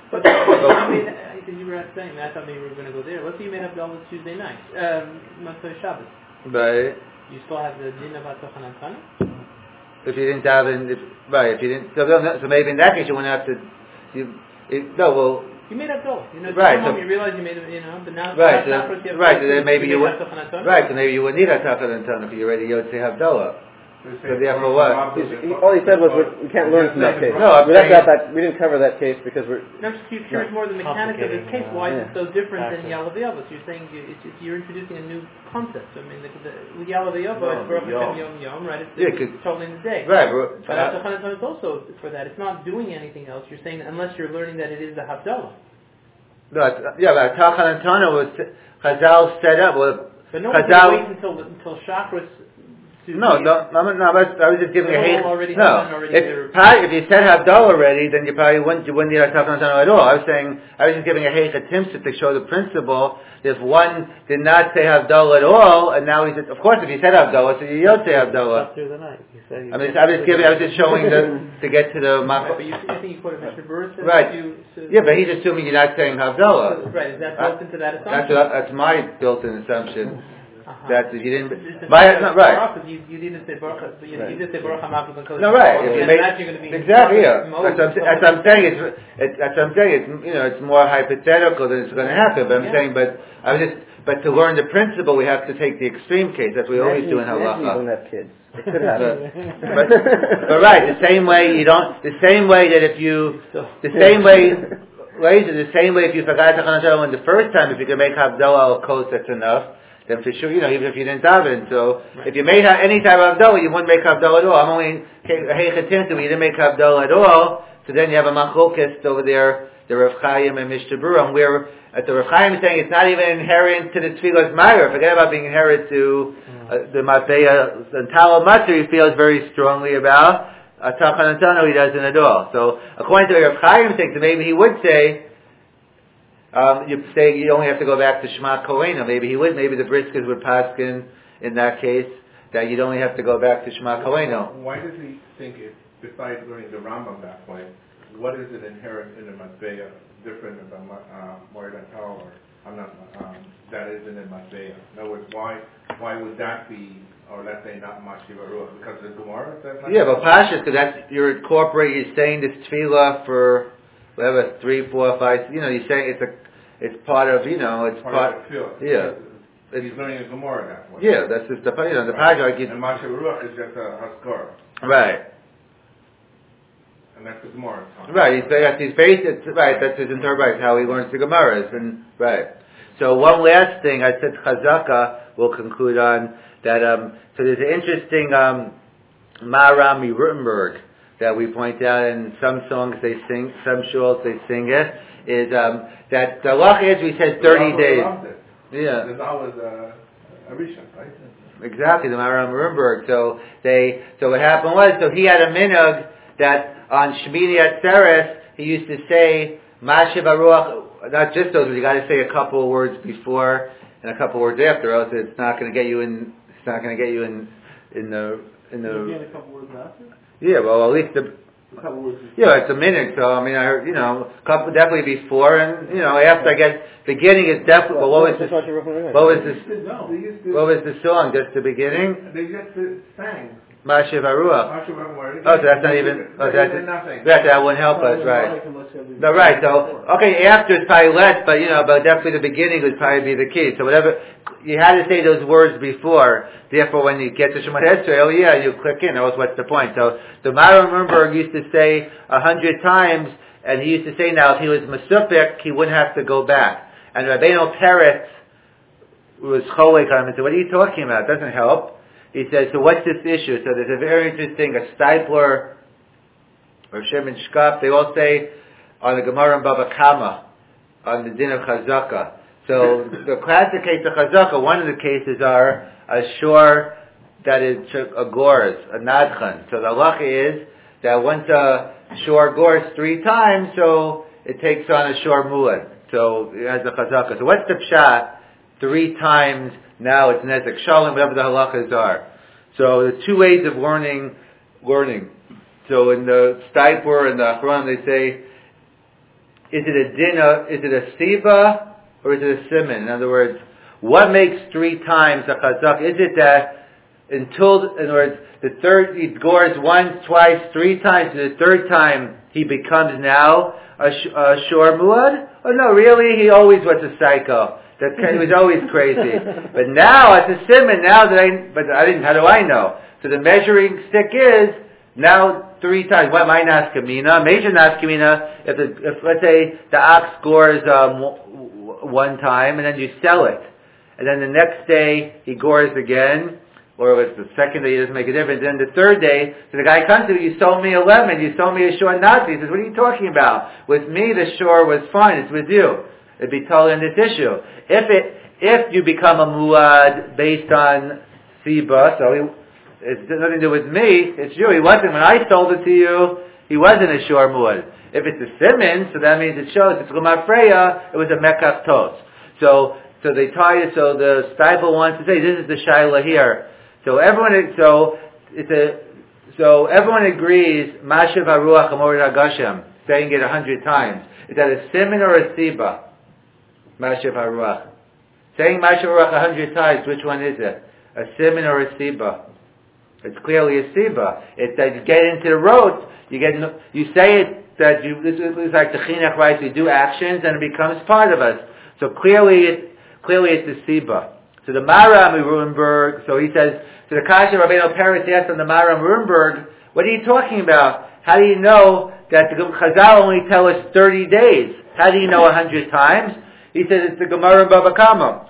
You were saying that, I thought maybe we were going to go there. Let's say you made Havdalah Tuesday night, Motzei Shabbos. Right. You still have the din of Atachan and Tanu? If you didn't daven, if you didn't, so maybe in that case you wouldn't have to. You made Havdalah. Right. So you realize you made it. But now. Right. Right. So then maybe you would. Right. So maybe you wouldn't need Atachan and Tanu if you already Yotzei Havdalah. So therefore, what? All he said was we can't learn from that case. No, we didn't cover that case because we're. I'm just curious more the mechanics of this case. Why is it so different than Yalav Yovo? So you're saying you're introducing a new concept. So, I mean, with Yalav Yovo, it's Baruch Hashem Yom, right? It's totally in the day. Right. But Atachan is also for that. It's not doing anything else. You're saying unless you're learning that it is the Havdalah. No, but Atachan and Tanu was Chazal set up. But no one's going to wait until Chakras. No, I was just giving a hate. If you said Havdalah already, then you wouldn't need Atachan and Tanu at all. I was just giving a hate Timsit to show the principle. If one did not say Havdalah at all, and now he said, of course, if you said Havdalah, so you don't say Havdalah. Through the night. I was just showing to get to the. Right, but I think you quoted Mishnah Berurah. Right. Yeah, but he's assuming you're not saying Havdalah. Right. Is that built into that assumption? That's my built-in assumption. That if you didn't, right? You didn't say Baruch. You did say Baruch Hamav because. No, right. Exactly. Yeah. That's what I'm saying. It's more hypothetical than it's going to happen. But I'm saying, but to learn the principle, we have to take the extreme case. That's what we always do in halacha. You don't have kids. It could happen. but right, the same way if you forgot Atachan and Tanu the first time, if you can make Havdalah al Kos, that's enough. then for sure, even if you didn't daven. So if you made any type of Havdalah, you wouldn't make Havdalah at all. I'm only Heichatintu, you didn't make Havdalah at all. So then you have a machlokes over there, the Rav Chaim and Mishnah Berurah, where at the Rav Chaim is saying it's not even inherent to the Tfilas Meir. Forget about being inherent to the Matbeya, the Talmud Matzah he feels very strongly about. Tachan Antano he doesn't at all. So according to Rav Chaim thinks, maybe he would say, you say you only have to go back to Shema Koheinu. Maybe he would. Maybe the Briskers would paskin in that case that you'd only have to go back to Shema Koheinu. Why does he think it, besides learning the Rambam that way, what is it inherent in the Matbeya different about Moed HaTorah or that isn't in Matbeya? In other words, why would that be, or let's say not Mashiv Aruach, because of the Gemara? Yeah, but Pashas, because that's you're incorporating. You're saying this tefillah for whatever 3, 4, 5. You're saying it's part of it's part of the tefillah. Yeah. He's learning a Gemara that way. Yeah, that's just the Pashas. And Mashiv Aruach is just a Haskar. Right. And that's the Gemara. Right, he's based it, right, that's his interpretation, how he learns the Gemaras, and, right. So one last thing, I said Chazaka, we'll conclude on, that, so there's an interesting, Maharam Rutenberg, that we point out, in some songs they sing, some shuls they sing it, is, that the halach is, we said 30 days. Yeah. There's always a Rishon, right? Exactly, the Maharam Rutenberg. So what happened was, so he had a minhag, that on Shmini Atzeres, he used to say, Mashiv Aruach, not just those words, you gotta say a couple of words before and a couple of words after, else it's not gonna get you in the Again, a couple words after? Yeah, well, at least A couple words before. yeah, it's a minute, so I mean, I heard, couple, definitely before, and, after, I guess, beginning is definitely, well, what was the song, just the beginning? They just sang. Mashiv Aruach. Oh, so that's not even. That wouldn't help us, right? No, right. So, okay, after it's probably less, but but definitely the beginning would probably be the key. So whatever you had to say those words before. Therefore, when you get to Shema Israel, you click in. What's the point? So the Maharam Rutenberg used to say 100 times, and he used to say now if he was Mesupik, he wouldn't have to go back. And Rabbeinu Peretz was Cholek on him and said, "What are you talking about? It doesn't help." He says, so what's this issue? So there's a very interesting, a Stipler, or Shimon Shkaf, they all say on the Gemara and Baba Kama, on the din of Chazaka. So the classic case of Chazaka, one of the cases are a shore that is a gores, a nadchan. So the halacha is that once a shore gores 3 times, so it takes on a shore muad. So it has the Chazaka. So what's the pshat? 3 times. Now it's nezek shalom, whatever the halachas are. So the 2 ways of learning. So in the Stipler and the Achron, they say, is it a dina, is it a siva, or is it a siman? In other words, what makes 3 times a chazak? Is it that in other words, the third, he gores once, twice, 3 times, and the 3rd time he becomes now a shor muad? Oh no, really, he always was a psycho. He was always crazy. But now, as a simon, how do I know? So the measuring stick is, now 3 times. What, my naskamina? Major naskamina, if let's say the ox gores 1 time, and then you sell it. And then the next day, he gores again, or if it's the 2nd day, it doesn't make a difference. And then the 3rd day, so the guy comes to you, you sold me a lemon, you sold me a shor nazi. He says, what are you talking about? With me, the shor was fine, it's with you. It'd be told in this issue. If you become a muad based on Siba, so it's nothing to do with me, it's you. He wasn't, when I sold it to you, he wasn't a shor muad. If it's a siman, so that means it shows it's Gumar Freya, it was a mekach tos. So they tie it, so the Stipler wants to say, this is the shaila here. So everyone agrees, Mashiv Haruach Amorid HaGashem, saying it 100 times. Is that a siman or a siba? Mashiv Haruach. Saying Mashiv Haruach 100 times, which one is it? A siman or a siba? It's clearly a siba. It's that you get into the road, you say it, that this is like the chinuch, right? You do actions and it becomes part of us. So clearly it's a siba. So the Maharam Rutenberg, so he says, to the Kasha Rabbeinu Peretz asked on the Maharam Rutenberg, what are you talking about? How do you know that the Chazal only tell us 30 days? How do you know 100 times? He says it's the Gemara in Baba Kama.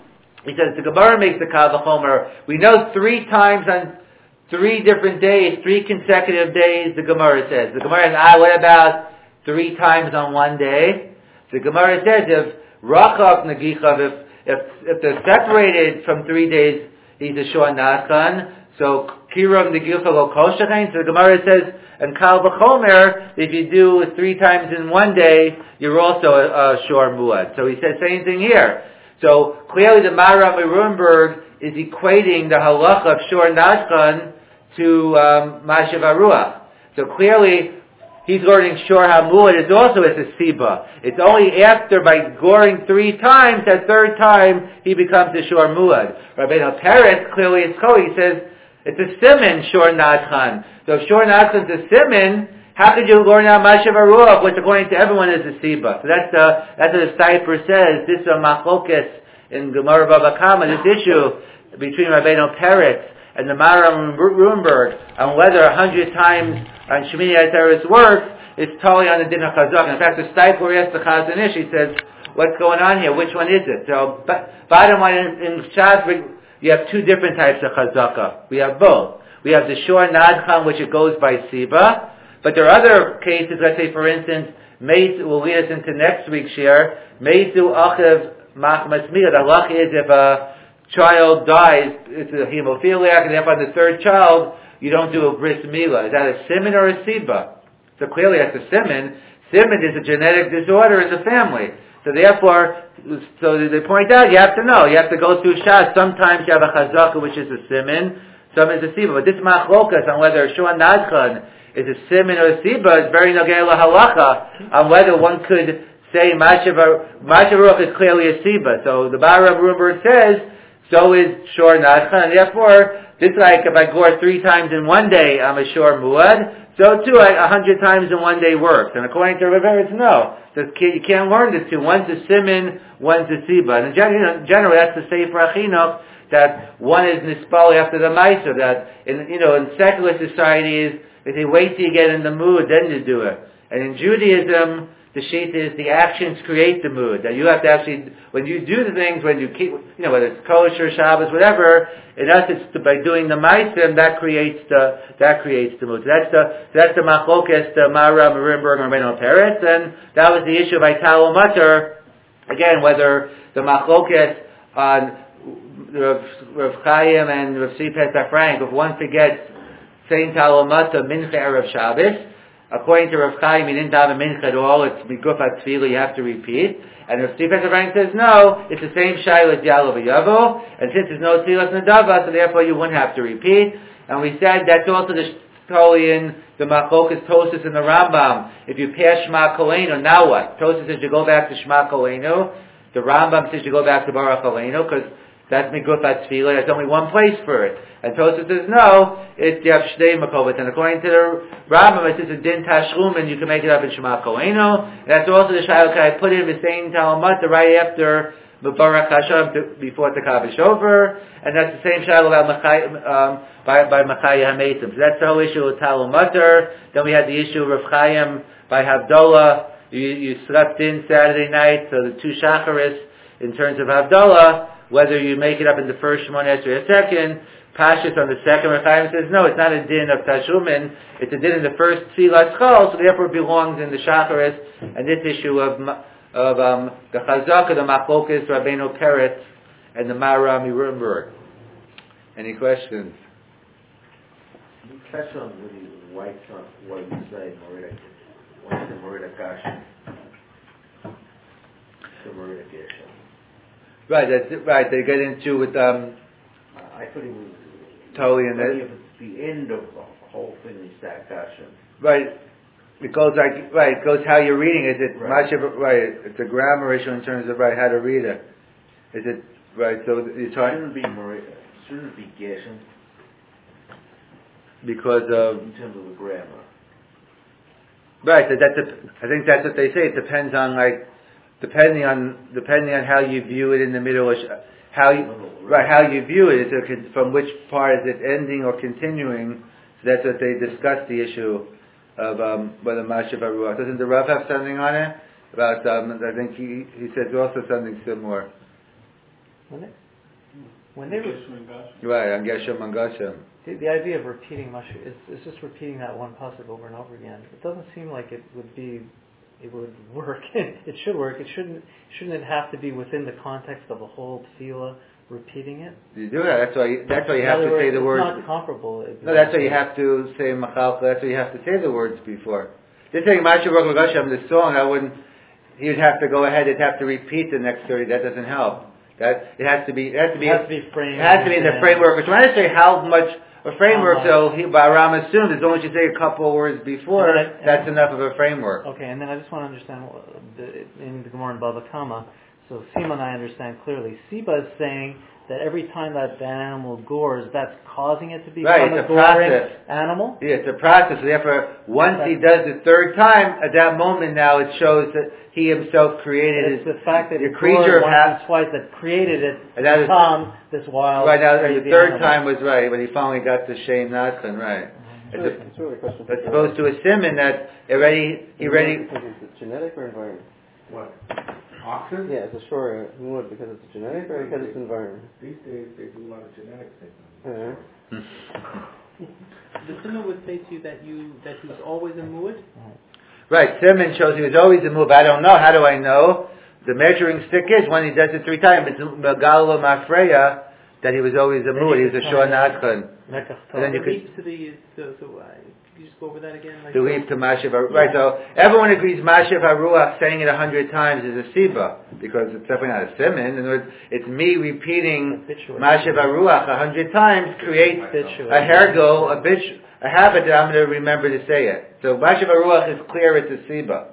He says the Gemara makes the Kal V'chomer. We know 3 times on 3 different days, 3 consecutive days. The Gemara says. The Gemara says, what about 3 times on one day? The Gemara says if Rachav Nagichav, if they're separated from 3 days, he's a Shor Nachan. So Kirav Nagichav Lo Koshachain. So the Gemara says, and Kal V'chomer, if you do 3 times in one day, you're also a Shor Muad. So he says same thing here. So clearly the Maharam Rurenberg is equating the halacha of Shor Nachan to Mashav Aruach. So clearly he's learning Shor HaMuad is also as a Siba. It's only after by goring 3 times, that 3rd time, he becomes a Shor Muad. Rabbeinu Peretz clearly is He says it's a Siman Shor Nachan. So if Shor Nachan is a Siman, how could you learn out Mashav Aruach, which according to everyone is a Siba? So that's what the Steiper says. This is a machlokes in Gemara Bava Kama, this issue between Rabbeinu Peretz and the Maharam Rurenberg on whether 100 times on Shemini Atzeres works is totally on the din of Chazaka. In fact, the Steiper asks the Chazon Ish, he says, what's going on here? Which one is it? So, bottom line, in Shas, you have 2 different types of Chazaka. We have both. We have the Shor Nadchan, which it goes by Siba, but there are other cases, let's say for instance, Meisu will lead us into next week's share, Meisu Achiv Machmas Mila. The halach is if a child dies, it's a hemophiliac, and if on the 3rd child, you don't do a bris milah. Is that a siman or a siba? So clearly that's a siman. Siman is a genetic disorder in the family. So therefore, so they point out, you have to know, you have to go through Shas. Sometimes you have a chazaka, which is a siman, some is a siba. But this machlokas on whether Shor Nadchan is a siman or a siba is very nogei lahalacha on whether one could say Mashav Aruach is clearly a siba. So the Maharam Rurenberg says, so is Shor Nadchan, and therefore, just like if I gore 3 times in one day, I'm a Shor Muad, so too, 100 times in one day works. And according to Rav Eretz, no. You can't learn this 2. One's a siman, one's a siba. And in general, that's the Sefer Achinuch, that one is nispal after the Meiser, that in secular societies, if they wait till you get in the mood, then you do it. And in Judaism, the sheet is the actions create the mood. That you have to actually, when you do the things, when you keep, whether it's kosher, Shabbos, whatever, in us it's by doing the ma'asim that creates the mood. So that's the machlokes, the Maharam Rurenberg and Rabbeinu Peretz, and that was the issue of Aital Matar. Again, whether the machlokes on Rav Chaim and Rav Tzvi Pesach Frank, if one forgets saying Tal Matar Mincha Erev Shabbos, according to Rav Chaim, you didn't have a mincha at all. It's mikufat tefillah. You have to repeat. And Rav Tzvi Pesach Frank says no. It's the same shayla as Yalav Yavo. And since there's no tefillah nadava, so therefore you wouldn't have to repeat. And we said that's also the story in the Machlokas Tosis and the Rambam. If you pass Shema Koleinu, now what? Tosis says you go back to Shema Koleinu. The Rambam says you go back to Baruch Aleinu because that's mikufat tefillah. There's only one place for it. And Tosafos says no, it's Yav Shnei Makovot. And according to the Rambam, it says a din tashlum, and you can make it up in Shema Koleinu. That's also the Shailuk I put in the same Talmud right after Baruch Hashem before Tekah B'Shover, and that's the same Shailuk by Machaya HaMeitim. So that's the whole issue with Talmud. Then we had the issue of Rav Chaim by Havdalah. You slept in Saturday night, so the 2 Shacharis in terms of Havdalah, whether you make it up in the first Shemona Esrei or a second. Pashas on the second, Rav Chaim says no, it's not a din of Tashumin, it's a din in the first Tfilas Chol, so therefore it belongs in the Shacharis, and this issue of the Chazaka, the Machlokas, Rabbeinu Peretz, and the Maharam Rurenberg. Any questions? You touch on what you say, what's the Morida Kasha? The Morida Geshem. Right, that's it, right, they get into with, I thought it was totally in the end of the whole thing is that Kasha. Right. It goes it goes how you're reading. Is it much of it, right? It's a grammar issue in terms of how to read it. Is it right? So you're talking. Shouldn't it be Geshem? Because of in terms of the grammar. Right. So I think that's what they say. It depends on depending on how you view it in the middle. How you view it. Is it from which part is it ending or continuing? So that's what they discuss the issue of whether Mashav Aruach. Doesn't the Rav have something on it about? I think he says also something similar. Okay. When they Right, on Geshem and Gashem. the idea of repeating Mashiach is just repeating that one pasuk over and over again. It doesn't seem like it would work. It should work. Shouldn't it have to be within the context of a whole tefillah, repeating it? You do that. That's why you have to say the words. It's not comparable. No, that's why you have to say Machalcha. That's why you have to say the words before. Just saying Mashiach Baruch Hashem, the song, you'd have to go ahead. You'd have to repeat the next 30. That doesn't help. It has to be framed. It has to be in the framework. We're trying to say how much a framework. So Ram assumed as long as you say a couple of words before, that's enough of a framework. Okay, and then I just want to understand in the Gemara in Bava Kama. So Sima and I understand clearly. Siba is saying that every time that the animal gores, that's causing it to become a goring animal? Yeah, it's a process. So therefore, once he does the third time, at that moment now it shows that he himself created the fact that the creature once and twice that created it to become this wild. Right now, the third time was right when he finally got the Shem Nathan. Right. It's really a question. It's supposed to a simon that he already. Is it genetic or environment? What? Oxen? Yeah, it's a shore wood because it's genetic or because it's environment? These days they do a lot of genetic things. The Simon would say to you that he was always a muad? Right, Simon shows he was always a muad. I don't know. How do I know? The measuring stick is when he does it 3 times. It's Megalo Mafreya that he was always a muad. He was a Shor Natchan. And then you could you just go over that again? To leave to Mashiach right, so everyone agrees Mashiach HaRuach saying it 100 times is a Siba, because it's definitely not a Siman. In other words, it's me repeating Mashiach HaRuach 100 times creates a hergo, a habit that I'm going to remember to say it. So Mashiach HaRuach is clear it's a Siba.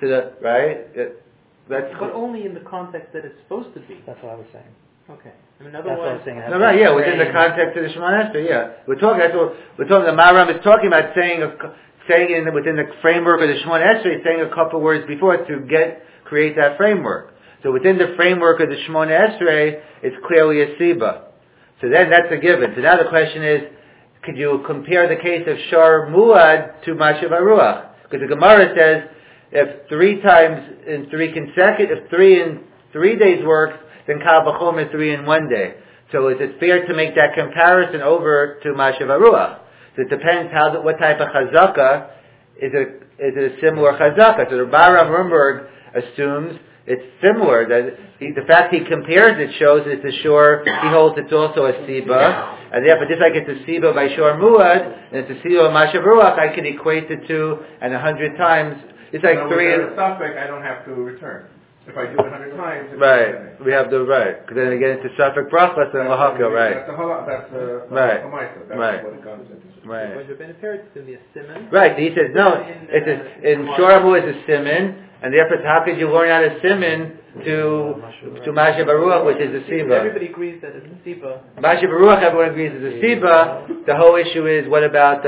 But only in the context that it's supposed to be. That's what I was saying. Okay. I mean, otherwise, within the context of the Shemona Esrei, yeah. We're talking, the Maharam is talking about saying within the framework of the Shemona Esrei, saying a couple words before to create that framework. So within the framework of the Shemona Esrei, it's clearly a Siba. So then that's a given. So now the question is, could you compare the case of Shor Muad to Mashiach HaRuach? Because the Gemara says, if 3 times in 3 consecutive, 3 in 3 days works, then Kal V'chomer 3 in 1 day. So is it fair to make that comparison over to Mashiach HaRuach? So it depends what type of chazaka is it a similar chazaka? So the Baram Rumberg assumes it's similar. That the fact he compares it shows it's a shor. He holds it's also a siba, and therefore just like it's a siba by Shor Muad and it's a siba by Mashiach HaRuach, I can equate the two, and 100 times it's like 3. In suffix, I don't have to return. If I do it 100 times, right, we have the right. Because then we get into Safek Brachas and Lahaka, right? That's the right. That's what it comes into. Right. When the benefit is going to be a simon. Right. He says no. In Shor Muad is a simon, and therefore how could you learn out a simon to Mashiach HaRuach, which is a siba? Everybody agrees that it's a siba. Mashiach HaRuach, everyone agrees is a siba. The whole issue is what about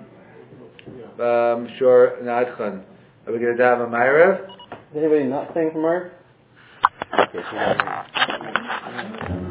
Shor Natchan? Are we going to have a Ma'ariv? Is anybody not saying from Mark? Okay,